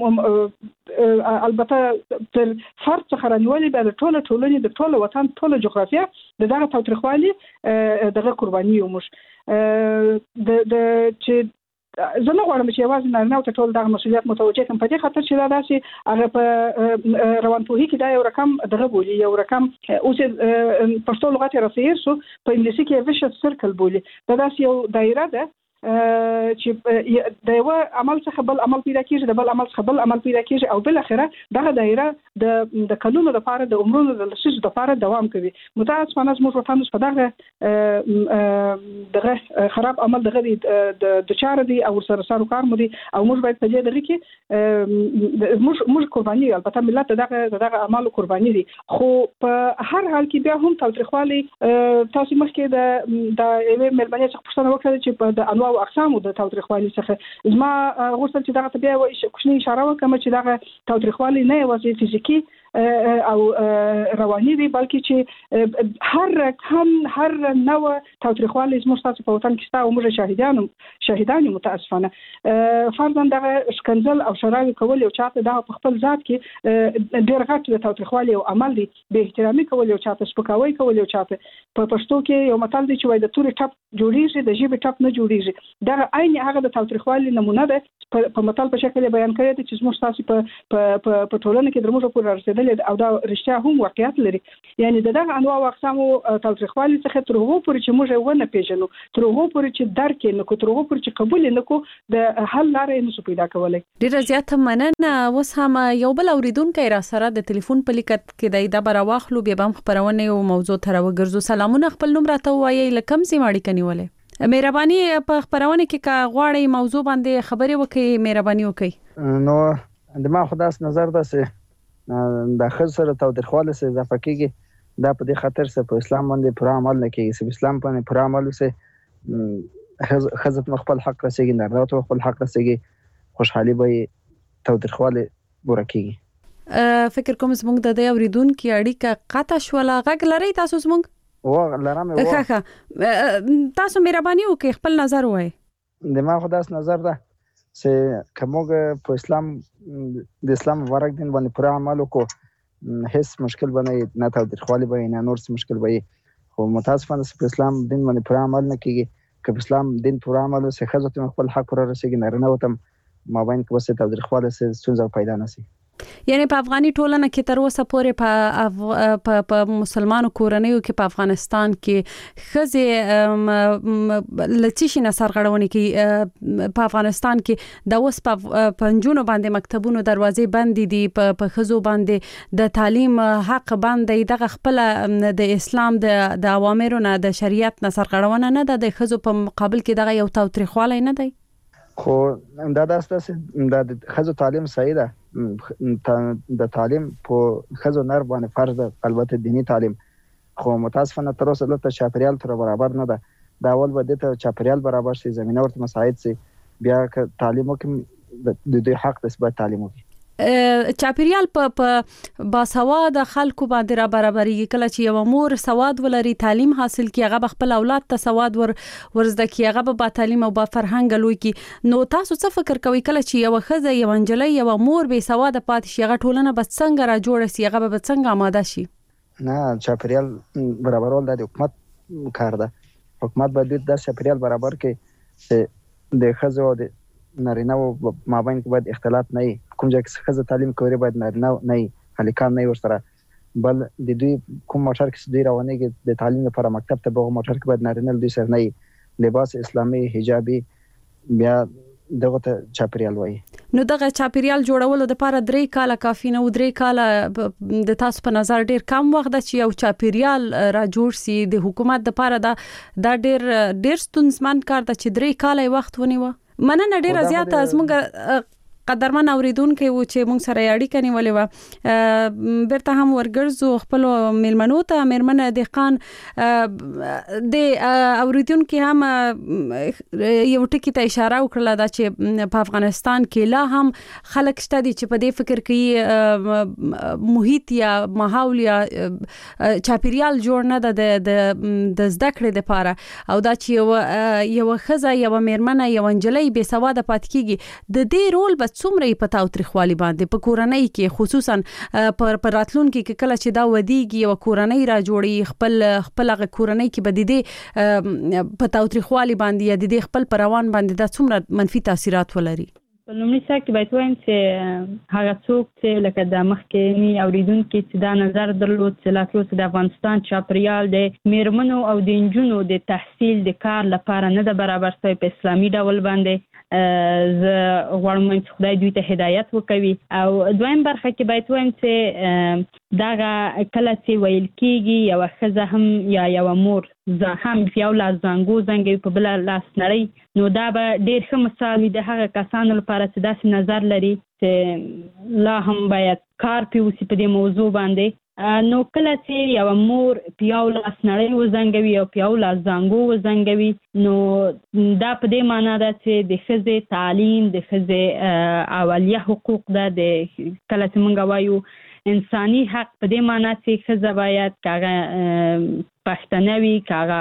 البته تر فرد څخه رانیولې به د ټوله ټولنې د ټوله وطن ټوله جغرافیه د دغه تاوتریخوالي دغه قرباني یو مش د د چې زه نه غواړم چې یوازې نارینه ته ټول دغه مسؤلیت متوجه کړم په دې خاطر چې دا داسې هغه په روانپوهي کې دا یو رقم دغه بولي یو رقم اوس پښتو لغت راسیر سو په انګلیسي کې ویشس سرکل بولي دا داسې یو دایره ده چې د یو عمل څخه بل عمل پیدا کیږي د بل عمل څخه بل عمل پیدا کیږي او بل اخره دغه دایره د د کلونو لپاره د عمرونو د لسیزو لپاره دوام کوي متاسفانه زموږ وطن په دغه دغه خراب عمل دغه د چاره دي او سره سره کار مو دي او موږ باید په دې دغه کې موږ موږ قرباني البته ملت دغه دغه اعمال قرباني دي خو په هر حال کې بیا هم تاوتریخوالي تاسو مخکې د د ایوه ملمنې څخه پوښتنه وکړه چې په د انواع او اقسامو د تاوتریخوالي څخه زما غوښتل چې دغه ته بیا کوچنی اشاره وکړم چې دغه تاوتریخوالي نه یوازې فزیکی او رواني وي بلکې چې هر رقم هر نوع تاوتریخوالي زموږ تاسو په وطن کې ستاسو موږ شاهدانو شاهدانو متاسفانه فرضاً د شکنجل او شراوي کول یو چاته د خپل ذات کې ډېر غټ د تاوتریخوالي او عمل دی به احترامي کول یو چاته سپکاوي کول یو چاته په پښتو کې یو متل دی چې وایي د تورې ټپ جوړیږي د ژبې ټپ نه جوړیږي دا عین هغه د تاوتریخوالي نمونه ده په متل په شکل بیان کړی دی چې زموږ تاسو په په ټولنه کې درموږ پورې رسیدل او دا رښتیا هم واقعیت لري یعنی دغه انواع او اقسام تاوتریخوالي څخه تر هغو پورې چې موږ ونه پیژنو تر هغو پورې چې درک نه کو تر هغو پورې چې قبول نه کو د حل لارې نه پیدا کولای. ډیره زیاته مننه. اوس هم یو بل اوریدونکو را سره د ټلیفون په لیکت کې د بر واخلو بیا هم خبرونه او موضوع تر وګرځو. سلامونه، خپل نوم راته وایي لکم سي ماړي کنيولې. مهرباني په خبرونه کې کا غواړی موضوع باندې خبرې وکړي، مهرباني وکړي. نو د ما خداس نظر ده سه د خسر تاوتریخواله سه اضافه کیږي دا په دې خاطر سه په اسلام باندې پوره عمل نه کیږي. سه اسلام باندې پوره عمل سه خزت مخبل حق رسېږي، نه راته خپل حق رسېږي، خوشحالي به تاوتریخواله ورکیږي. فکر کوم زموږ د دې اوریدونکو اړیکه قطع شوله. غږ لري تاسو زموږ؟ و لرمه و ښه تاسو مهرباني وکړئ خپل نظر وایي. د ما خداس نظر ده چې کومګه په اسلام د اسلام مبارک دین باندې پوره عمل وکړو هیڅ مشکل باندې نه تاوتریخوالی به نه نور څه مشکل به خو متاسفانه په اسلام دین باندې پوره عمل نه کیږي. که په اسلام دین پوره عمل وسه خزت خپل حق پوره رسېږي، نه نه وتم مابین کې وسه تاوتریخوالی سه څه پیدا نشي. یعنی په افغاني ټولنه کې تر اوسه پورې په په مسلمانو کورنیو کې په افغانستان کې خزه لچشي نصر غړونی کې په افغانستان کې د اوس په پنځونو باندې مکتبونو دروازې بندې دي، په خزو باندې د تعلیم حق باندې دغه خپل د اسلام د اوامرو نه د شریعت نصر غړونه نه ده، د خزو په مقابل کې دغه یو تاوتریخوالی نه دی. خو دا داسته د خزو تعلیم صحیح ده، د تعلیم په خزو نر باندې فرض ده، البته دینی تعلیم، خو متاسفانه تر اوسه لته چاپریال تر برابر نه ده. دا اول به د چاپریال برابر شي، زمينه ورته مساعد شي، بیا که تعلیم وکم د دوی حق د ثبات تعلیم وکړي. چاپریال په باسواد خلکو باندې را برابرېږي. کله چې یو مور سواد ولري، تعلیم حاصل کړي، هغه خپل اولاد ته سواد ور ورزده کړي، هغه با تعلیم او با فرهنګ لوي کړي. نو تاسو څه فکر کوئ کله چې یو خزه یو انجلۍ یو مور به سواد پات شي، هغه ټولنه به څنګه را جوړ شي، هغه به څنګه آماده شي؟ نه، چاپریال برابرول د حکومت کار ده. حکومت باید د چاپریال برابر کړي چې د خزه او د نارینه او مابین کې باید اختلاط نه وي. کوم ځای کې خزه تعلیم کوي باید نارینه نه وي، هلکان نه ورسره، بل د دوی کوم موټر کې دوی روانېږي د تعلیم لپاره مکتب ته به موټر کې باید نارینه دوی سره نه وي. لباس اسلامي حجابي بیا دغه ته چاپریال وایي. نو دغه چاپریال جوړولو د لپاره درې کاله کافي نه و. درې کاله د تاسو په نظر ډیر کم وخت ده چې یو چاپریال را جوړ سي د حکومت د لپاره. دا دا ډیر ډیر ستونزمن کار ده چې درې کاله وخت ونیو. مننه ډیره زیاته زموږ قدرمن اوریدونکو و چې موږ سره اړیکه نیولې و. بیرته هم ورګرځو خپل میلمنو ته. میرمنه دهقان د اوریدونکو هم یو ټکی ته اشاره وکړه دا چې په افغانستان کې لا هم خلک شته دي چې په دې فکر کې محیط یا ماحول یا چاپیریال جوړ نه ده د زده کړې لپاره، او دا چې یو یو خزه یو میرمنه یو انجلۍ بې سواده پاتې کیږي. د دې رول به څومره په تاوتریخوالي باندې په کورنۍ کې خصوصا پر راتلونکو کې کله چې دا ودیږي یو کورنۍ را جوړي، خپل خپل هغه کورنۍ کې به د دې په تاوتریخوالي باندې یا د دې خپل پروان باندې دا څومره منفي تاثیرات ولري؟ په لومړي سر کې باید وایم چې هغه څوک چې لکه د مخکینی اوریدونکو چې دا نظر درلود چې لا تر د افغانستان چاپریال د میرمنو او د انجونو د تحصیل د کار لپاره نه د برابر شوی په اسلامي ډول باندې، زه غواړم چې خدای دوی ته هدایت وکوي. او دویم برخه کې باید وایم چې دغه کله چې ویل کېږي یو ښځه هم یا یو مور هم یو لاس زنګو زنګوي په بل لاس نړۍ، نو دا به ډېر ښه مثال وي د هغه کسانو لپاره چې داسې نظر لري چې لا هم باید کار پرې وشي په دې موضوع باندې. نو کله چې یو مور په یو لاس نړۍ وزنګوي او په یو لاس زنګو وزنګوي، نو دا په دې معنا ده چې د ښځې تعلیم، د ښځې اولیه حقوق ده، د کله چې موږ وایو انساني حق په دې معنی چې ښځه باید کاغه پښتنه وي،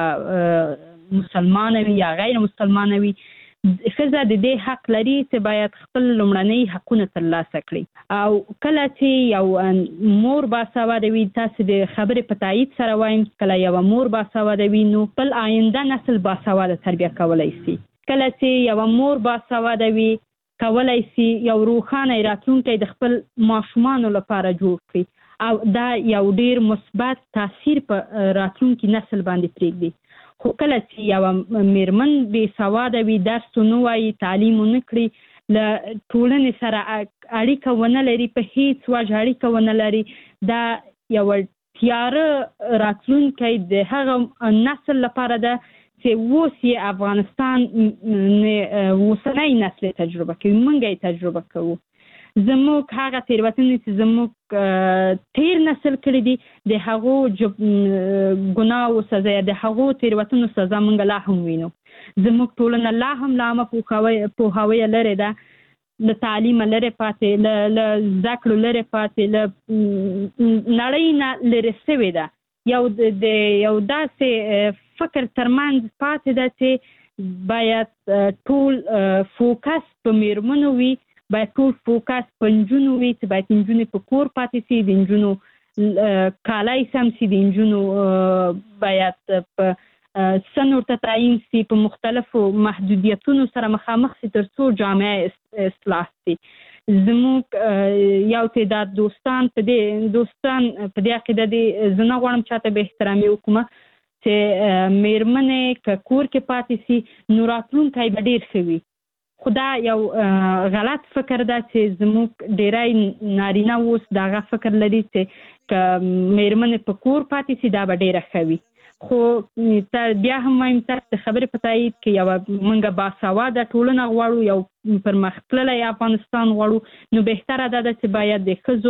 کاغه مسلمان وي یا غیر مسلمان وي، ښځه د دې حق لري چې باید خپل لومړني حقونه ترلاسه کړي. او کله چې یو مور باسواده وي، تاسو د خبرې په تایید سره وایم کله یو مور باسواده وي نو خپل آینده نسل باسواده تربیه کولی شي. کله چې یو مور باسواده وي کولای شي یو روښانه راتلونکی د خپل ماشومانو لپاره جوړ کړي او دا یو ډیر مثبت تاثیر په راتلونکي نسل باندې پرېږدي. خو کله چې یو میرمن بې سواده وي، درس ونه وایي، تعلیم ونه کړي، له ټولنې سره اړیکه ونه لري، په هیڅ وجه اړیکه ونه لري، دا یو تیاره راتلونکی د هغه نسل لپاره ده چې اوس یې افغانستان اوسنی نسل تجربه کوي، موږ یې تجربه کوو. زموږ هغه تېروتنې چې زموږ تیر نسل کړي دي د هغو ګناه او سزا، د هغو تېروتنو سزا موږ لا هم وینو. زموږ ټولنه لا هم له عامه پوهاوی لرې ده، له تعلیمه لرې پاتې، له زده کړو لرې پاتې، له نړۍ نه لرې شوې ده. یو د یو داسې فکر ترمنځ پاتې ده چې باید ټول فوکس په میرمنو وي، باید ټول فوکس په نجونو وي، چې باید نجونې په کور پاتې شي، د نجونو کالای سم شي، د نجونو باید په سن ورته تعیین شي، په مختلفو محدودیتونو سره مخامخ شي تر څو جامعه اصلاح شي. زموږ یو تعداد دوستان په دې دوستان په دې عقیده دي، زه نه غواړم چاته به احترامي وکړم چې میرمنې که کور کې پاتې شي نو راتلونکی به ډېر ښه وي. خو دا یو غلط فکر ده چې زموږ ډېری نارینه اوس د هغه فکر لري چې که میرمنې په کور پاتې شي دا به ډېره ښه وي. خو بیا هم وایم تاسو د خبرې په تایید کې یوه موږ باسواده ټولنه غواړو، یو پرمختللی افغانستان غواړو، نو بهتره دا ده چې باید د ښځو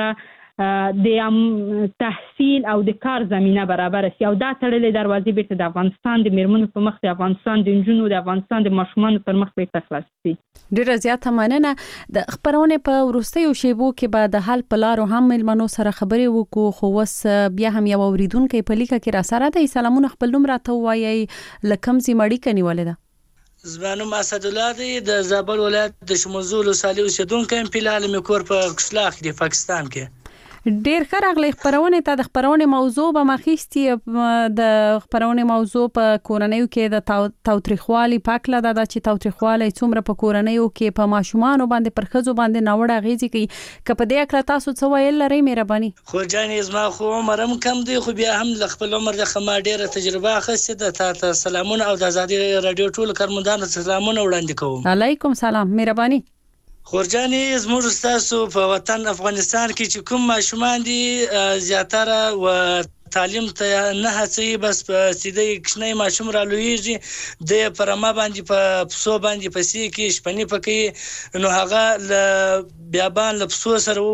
لپاره د تحصیل او د کار زمینه برابره شي او دا تړلې دروازې بیرته د افغانستان د میرمنو په مخ، د افغانستان د نجونو، د افغانستان د ماشومانو پر مخ بیرته خلاص شي. ډیره زیاته مننه. د خبرونې په وروستیو شیبو کې به د حل په لارو هم مېلمنو سره خبرې وکړو، خو اوس بیا هم یو اوریدونکی په لیکه کې را سره دی. سلامونه، خپل نوم راته ووایئ، له کوم ځای اړیکه نیولې ده؟ زما نوم اسدالله دی، د زابل ولایت د شمولزو ولسوالۍ اوسېدونکی یم. فلحال مې کور په کسلاخ کې د پاکستان کې. ډیر ښه راغلی خبرونې ته. د خبرونې موضوع به مخېستي، د خبرونې موضوع په کورنیو کې د تاوتریخوالي په هکله ده چې تاوتریخوالی څومره په کورنیو کې په ماشومانو باندې، پر ښځو باندې ناوړه اغېزې کوي. که په دې هکله تاسو څه ویل لرئ مهرباني؟ خو جانې زما خو عمر هم کم دی، خو بیا هم له خپل عمر څخه ما ډېره تجربه اخیستې ده. تا ته سلامونه او د ازادي راډیو ټولو کارمندانو ته سلامونه وړاندې کوم. علیکم سلام، مهرباني. خورجانې زموږ ستاسو په وطن افغانستان کې چې کوم ماشومان دي زیاتره و تعلیم ته نه هڅوي، بس په سیده کښنی ماشوم را لویږي، د پر رمه باندې په پسو باندې پسې کې شپنې پکې، نو هغه له بیابان له پسو سره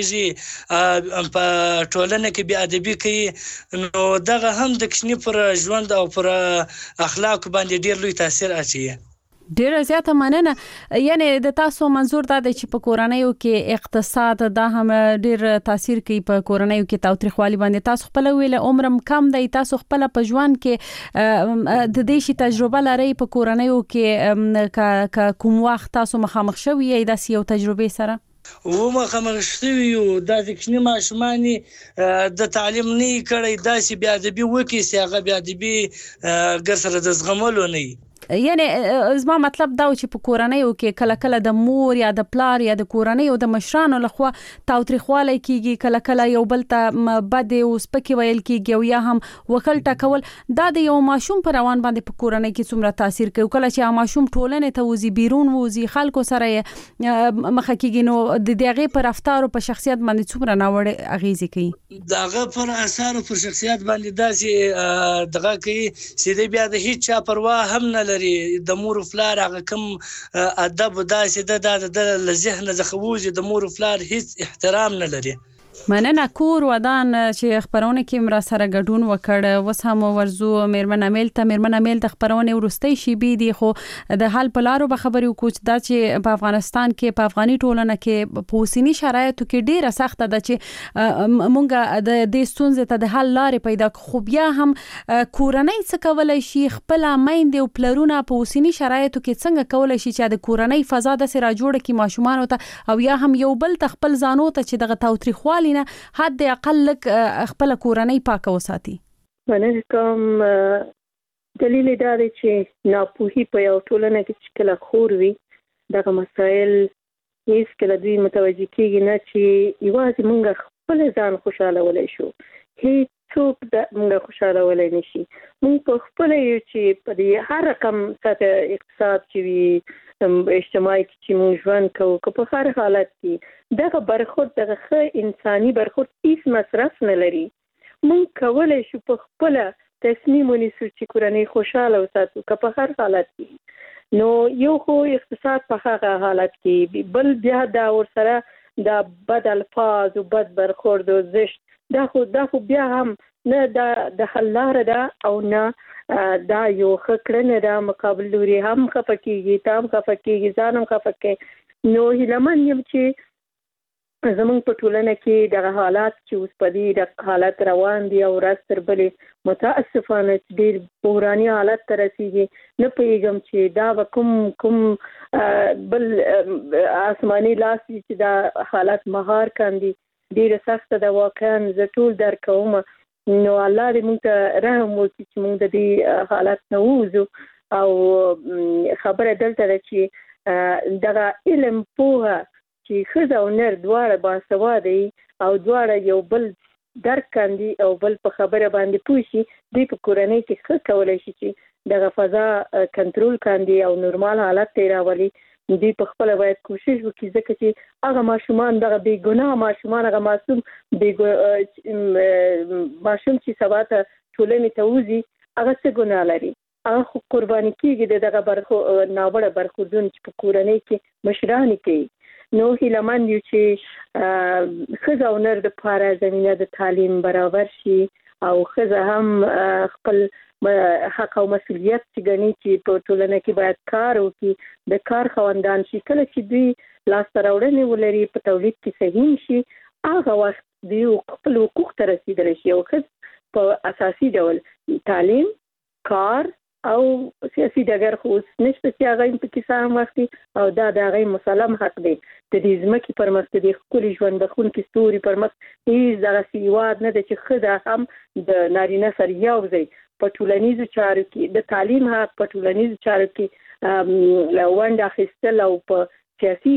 ووسیږي، په ټولنه کې بې ادبي کوي، نو دغه هم د کښنی پر ژوند او پر اخلاقو باندې ډېر لوی تاثیر اچوي. ډیره زیاته مننه. یعنی د تاسو منظور دا دی چې په کورنیو کې اقتصاد دا هم ډیر تاثیر کوي په کورنیو کې تاوتریخوالي باندې. تاسو خپل ویل عمرم کم دی، تاسو خپل په ژوند کې د دې شي تجربه لرئ په کورنیو کې که کوم وخت تاسو مخامخ شوي یئ داسې یو تجربې سره؟ و مخامخ شوي یو، داسې کوچني ماشومان د تعلیم نه یې کړی، داسې بې ادبي وکړي چې هغه بې ادبي ګر سره د زغملو نه وي. یعنی زما مطلب دا و چې په کورنیو کې کله کله د مور یا د پلار یا د کورنیو د مشرانو لخوا تاوتریخوالی کیږي، کله کله یو بل ته بد او سپکې ویل کیږي او یا هم وکل ټکول. دا د یو ماشوم پر روان باندې په کورنۍ کې څومره تاثیر کوي؟ کله چې ماشوم ټولنې ته وځي، بیرون وځي، خلکو سره مخه کیږي، نو د دغه پر رفتار او په شخصیت باندې څومره ناوړه اغیزې کوي؟ دغه پر اثر او پر شخصیت باندې داسې دغه کوي چې بیا د هیڅ چا پروا هم نه لري. د مور او پلار هغه کوم ادب داسې د د ذهن څخه وځي، د مور او پلار هیڅ احترام نه لري. مننه کور ودان چې خبرونه کې مر سره ګډون وکړ. وسامو ورزو مېرمن امیل ته مېرمن امیل د خبرونه ورستۍ شي بي دي خو د حال په لارو به خبري وکړو دا چې په افغانستان کې په افغاني ټولنه کې په اوسنی شرایطو کې ډیره سخته ده چې مونږه د دې ستونزې ته د حل لارې پیدا خو بیا هم کورنۍ څه کولای شي خپل مایند او پلرونه په اوسنی شرایطو کې څنګه کولای شي چې د کورنۍ فضا د سره جوړه کی ماشومان او یا هم یو بل تخپل ځانو ته چې دغه تاوتریخوالي نه حد اقل خپل کورنۍ پاکه وساتي. مننه کوم. دلیل دا دی چې ناپوهي په یو ټولنه کې چې کله خور وي دغه مسایل هیڅ کله دوی متوجه کیږي نه چې یوازې موږ خپل ځان خوشاله ولای شو هیڅوک د موږ خوشاله ولای نشي. موږ په خپل یو چې په دې هر رقم سطح اقتصاد چې وي اجتماعي چې موږ ژوند کوو که په هر حالت کې دغه برخورد دغه ښه انساني برخورد هیڅ مصرف نه لري. موږ کولی شو په خپله تصمیم ونیسو چې کورنۍ خوشحاله وساتو که په هر حالت کې. نو یو خو اقتصاد په هغه حالت کې بل بیا دا ورسره دا بد الفاظ او بد برخورد او زشت دا خو دا خو بیا هم نه دا د حل لاره ده او نه دا یو ښه کړنه ده. مقابل لوري هم خفه کېږي تا هم خفه کېږي ځان هم خفه کوي. نو هیلهمن یم چې زموږ په ټولنه کې دغه حالات چې اوس په دې د حالت روان دي او ورځ تر بلې متاسفانه ډېر بحراني حالت ته رسېږي نه پوهېږم چې دا به کوم کوم بل آسماني لاس چې دا حالت مهار کاندي ډېره سخته ده واقعا زه ټول درک کوم. نو الله دې موږ ته رحم وکړي چې موږ د دې حالت نه ووځو. او خبره دلته ده چې دغه علم پوهه چې ښځه او نر دواړه باسواده وي او دواړه یو بل درک کاندي او بل په خبره باندې پوه شي دوی په کورنۍ کې ښه کولی شي چې دغه فضا کنټرول کاندي او نورمال حالت ته راولي. دوی په خپل باید کوشش وکړي ځکه چې هغه ماشومان دغه بې ګناه ماشومان هغه معصوم ماشوم چې سبا ته ټولنې ته وځي هغه څه ګناه لري هغه خو قرباني کېږي د دغه برخو ناوړه برخوردونه چې په کورنۍ کې مشرانې کوي. نو هیلهمند یو چې ښځه او نر دپاره زمینه د تعلیم برابر شي او ښځه هم خپل حق او مسؤلیت چې ګڼي چې په ټولنه کې باید کار وکړي د کار خاوندان شي. کله چې دوی لاسته راوړنې ولري په تولید کې سهیم شي هغه وخت دوی خپل حقوق ته رسېدلی شي. او ښځه په اساسي ډول تعلیم کار او سیاسي ډګر خو اوس نشته چې هغه یې پکې سهم واخلي او دا د هغې مسلم حق دی. د دې ځمکې پر مخ د دې ښکلي ژوند بښونکي ستوري پر مخ هېڅ دغسې هېواد نه دی چې ښځه هم د نارینه سره یو ځای په ټولنیزو چارو کې د تعلیم حق په ټولنیزو چارو کې ونډه اخیستل او په سیاسي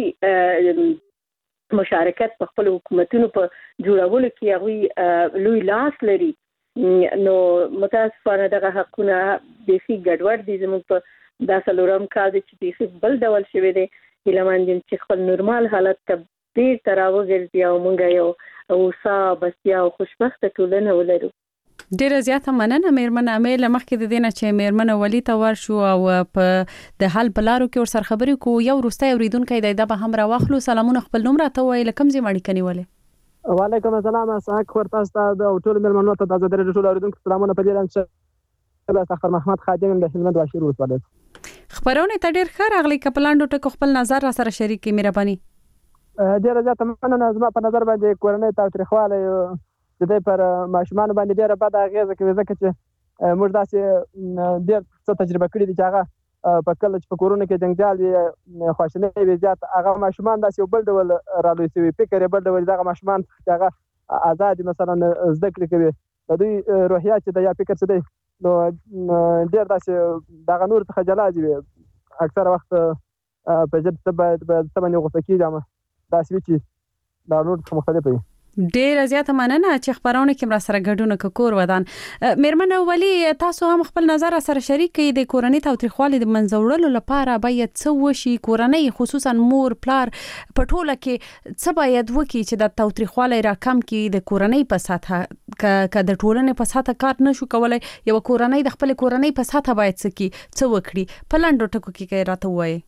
مشارکت په خپل حکومتونو په جوړولو کې هغوی لوی لاس لري. نو متاسفانه دغه حقونه بیخي ګډوډ دي زموږ په دا څلورم کال دی چې بیخي بل ډول شوی دی. هیلهمند یم چې خپل نورمال حالت ته بیرته راوګرځي او موږ یو هوسا بسیا او خوشبخته ټولنه ولرو. ډیره زیاته مننه مېرمن امیل. مخکې د دې نه چې مېرمن ولی ته ورشو او په د حل په لارو کې ورسره خبرې کوو یو وروستی اورېدونکی دی دا به هم راواخلو. سلامونه خپل نوم راته ووایي له کوم ځای مو اړیکه نیولې؟ وعلیکم السلام. اسحاق خور تاسو ته د ټولو مېلمنو ته د ازادۍ راډیو ټولو اورېدونکو سلامونه په دې چې سختر محمد خادم د هلمند واشیر ولسوالۍ خبرونه ته ډېر ښه راغلی. که په لنډو ټکو خپل نظر را سره شریک کړئ مهرباني. ډېره زیاته مننه. زما په نظر باندې کورنۍ تاوتریخوالی د دې پر ماشومانو باندې ډېره بده اغېزه کوي ځکه چې موږ داسې ډېر څه تجربه کړي دي چې هغه په کله چې په کورونو کې جنجال وي خواشینۍ وي زیات هغه ماشومان داسې یو بل ډول رالوی شوي فکر یې بل ډول دغه ماشومان چې هغه آزاد مثلا زده کړې کوي د دوی روحیات چې د یا فکر څه دی نو ډېر داسې دغه نور څخه جلا دي اکثره وخت په ژبه څه باید څه باندې غوسه کېږي داسې وي چې دا نور څخه مختلف وي. ډیره زیاته مننه چې خبرونه کې مر سره ګډون کور ودان. مېرمن ولی تاسو هم خپل نظر سره شریک کړئ د کورنۍ تاوتریخوالي د منځوړلو لپاره باید څه وشي کورنۍ خصوصا مور پلار په ټوله کې څه باید وکړي چې د تاوتریخوالي راکم کړي د کورنۍ په ساته ک د ټولنې په ساته کار نشو کولای یو کورنۍ د خپل کورنۍ په ساته باید څه کی څه وکړي په لاندو ټکو کې راته وایي.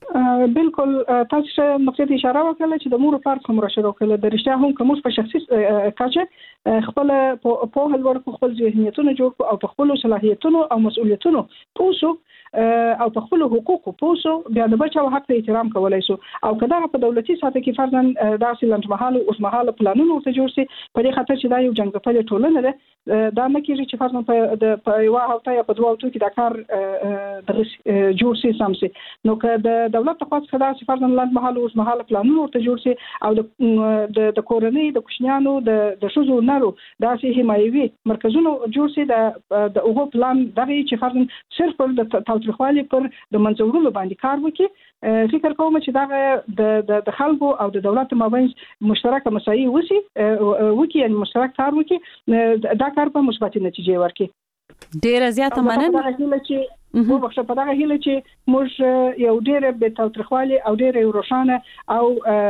بالکل تاسو چې نقطې اشاره وکړه چې د مور پلار کوم راشد وکړه د رښتیا هم کوم په شخصي کاچه خپل په هلور خپل ذهنیتونه جوړ او په خپل صلاحیتونو او مسؤلیتونو پوسو او په خپل حقوقو پوسو بیا د بچو حق ته احترام کولای شو او کله په دولتي ساته کې فرضاً داسې لنډمحاله او اوسمحاله پلانونه ورته جوړ شي په دې خاطر چې دا یو جنګ ځپلې ټولنه ده دا نه کېږي چې فرضاً په د په یو هفته یا په دوه هفتو کې دا کار د جوړ شي سم شي نو که د دولت په خاطر دا چې فرضاً لنډمحاله او اوسمحاله پلانونه ورته جوړ شي او د د کورنۍ د کوچنیانو د د شوزو نارو داسې حمایوي مرکزونه جوړ شي د د هغو پلان دغه چې فرضاً صرف د تاوتریخوالي پر د منځورولو باندې کار وکړي فکر کوم چې دا د د خلکو او د دولت مابین مشترکه مسایي وسی وکي ان مشترک کار وکي دا کار په مثبت نتیجې ورکړي ډیره زیاته مننه چې مو بخښه په دغه هیله چې موږ یو ډیره به تاوتریخوالي او ډیره روښانه او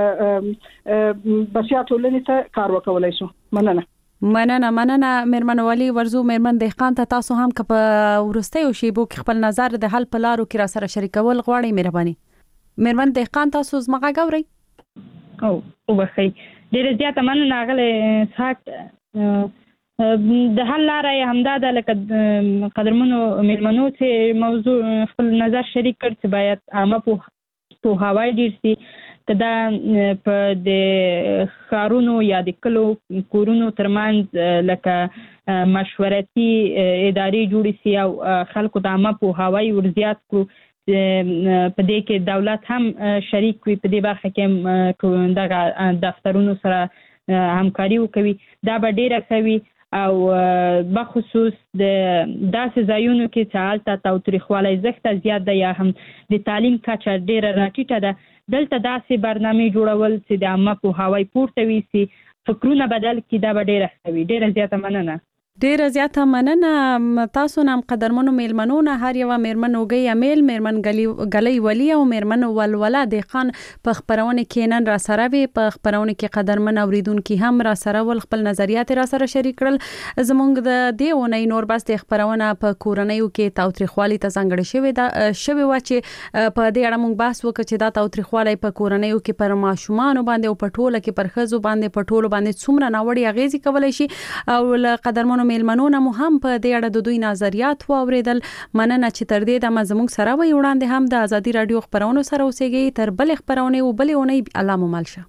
بسیات ولني ته کار وکولای شو مننه مننه مننه مېرمن والي ورزو مېرمن دهقان ته تاسو هم که په ورستیو شیبو کې خپل نظر د حل په لارو کې را سره شریکول غواړئ مهرباني مېرمن دهقان تاسو زما غاوري او او بخي ډېر زیاته مننه غلې سات د حل لاره همدا ده لکه قدرمنو مېرمنو چې موضوع خپل نظر شریک کړ چې باید عامه په هواي ډیر سي کدا په د خارونو یا د کلو کورونو ترمنځ لکه مشورتي ادارې جوړې سي او خلکو د عامه په هواي ورزيات کو په دې کې دولت هم شریک وي په دې برخه کې دغه دفترونو سره همکاري وکوي دا به ډیره کوي او بخصوص د داسې ځایونو کې چې حالت تاوتریخوالی زښته زیات ده یا هم د تعلیم کچه ډیره راټیټه ده دلته داسې برنامې جوړول چې د عامه پوهاوی پورته وي چې فکرونه بدل کړي دا به ډیره ښه وي ډیره زیاته مننه ډیره زیاته مننه تاسو نام قدرمنو میلمنو نه هر یو میرمن وګي امیل میرمن غلي ولي او میرمن ولولا دهقان په خبرونه کې نن را سره وي په خبرونه کې قدرمن اوریدونکو هم را سره ول خپل نظریات را سره شریک کړل زمونږ د دیونه نور بس د خبرونه په کورنیو کې تاوتریخوالي ته څنګه شوی دا شوی و چې په دې اړه موږ بحث وکړو چې دا تاوتریخوالي په کورنیو کې پر ماشومان باندې او په ټوله کې پر خزو باندې په ټوله باندې څومره ناوړي اغیزي کولای شي او قدرمنو میلمنونه مو هم په دې اړه د دوی نظریات واوریدل مننه چې تر دې د زموږ سره وي وړاندې هم د ازادي رادیو خبرونو سره اوسېږي تر بل خبرونه او بل اونۍ الله مو مل شه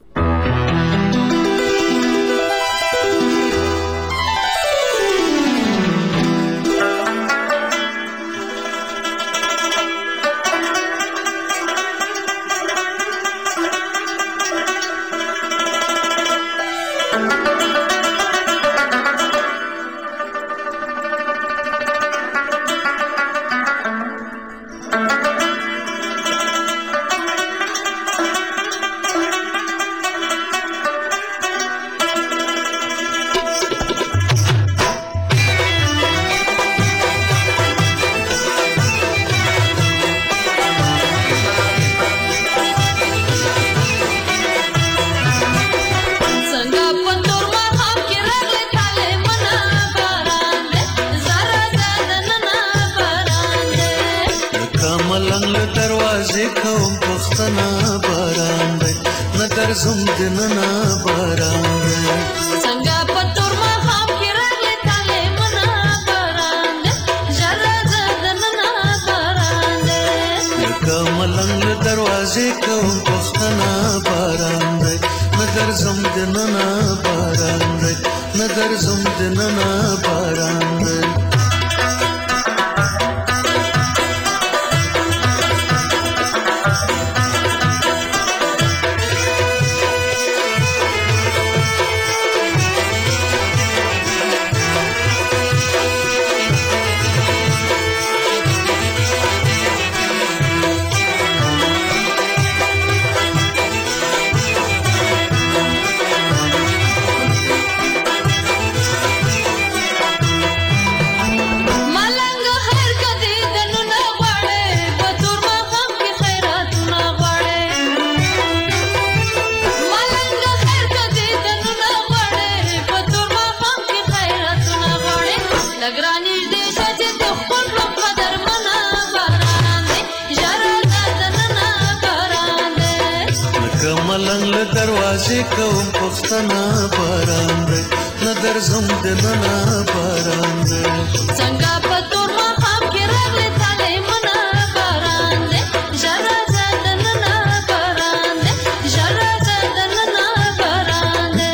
له دروازې کوم پښتنه باران دی نه درځم دننه باران دی څنګه په تور ماښام کې راغلی تالی منه باران دی ژر راځه دننه باران دی ژر راځه دننه باران دی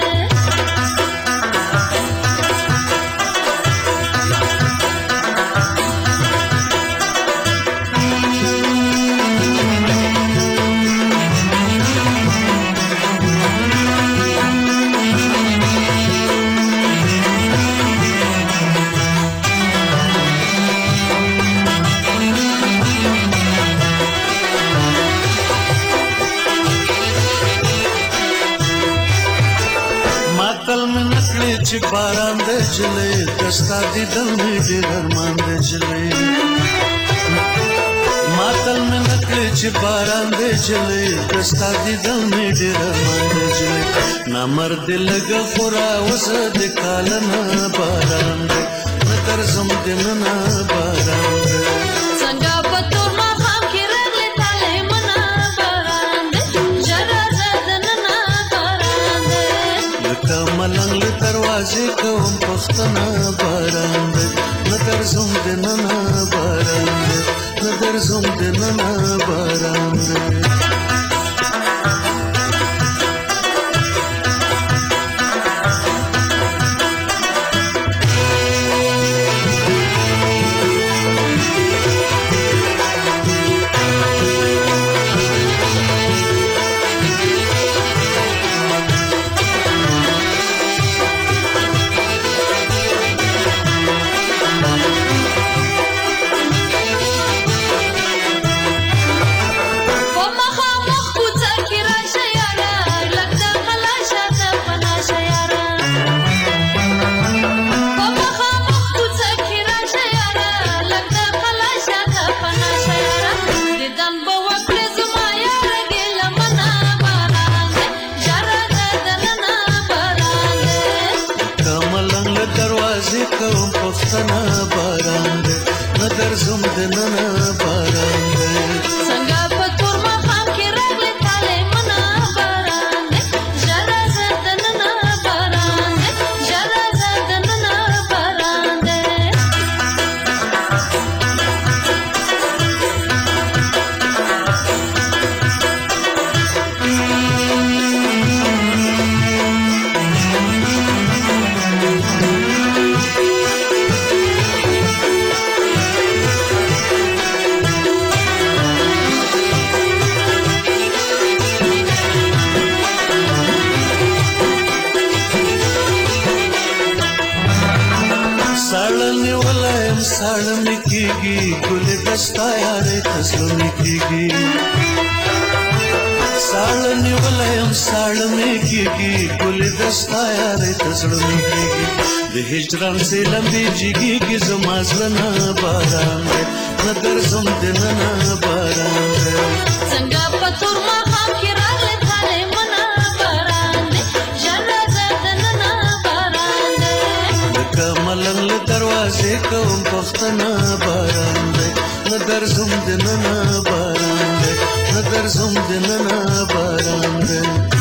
چې باران د جلې دستا دي دل می ډېر ارمان د جلې ماتل مې نکړې چې باران د جلې دستا دي دل می ډېر ارمان د جلې نامرد لګ خورا وس د کالنا باران د نظر زم دننا باران د څنګه په تور ماښام کې راغلی تالی منه باران دی ژر راځه دننه باران دی لکه ملنګ له دروازې کوم پښتنه باران دی نه درځم دننه باران دی نه درځم دننه باران دی هجران سے لمبی جگی کی زمازلنا باران دے نظر زم دننا باران دے څنګه په تور ماښام کې راغلی تالی منه باران دی ژر راځه دننه باران دی لکه ملنګ له دروازې کوم پښتنه باران دی نظر زم دننا باران دی نظر زم دننا باران دی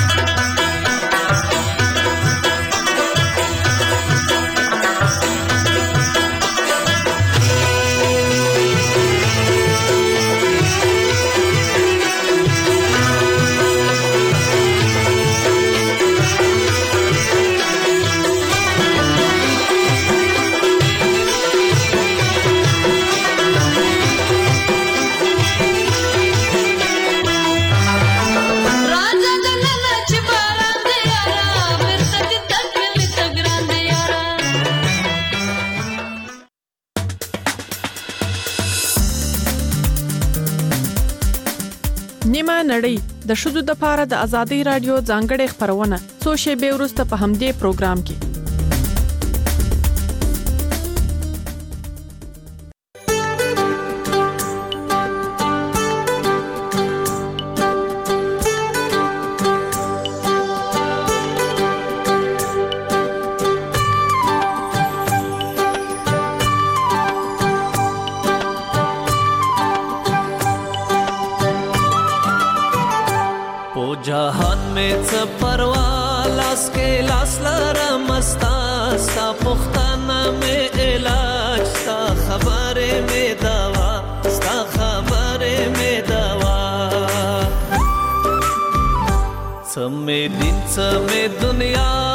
نیمه نړۍ د شذو د پاره د ازادي رادیو ځانګړې خبرونه څو شی به ورسته په همدې پروګرام کې जहान में सब में दिन में दुनिया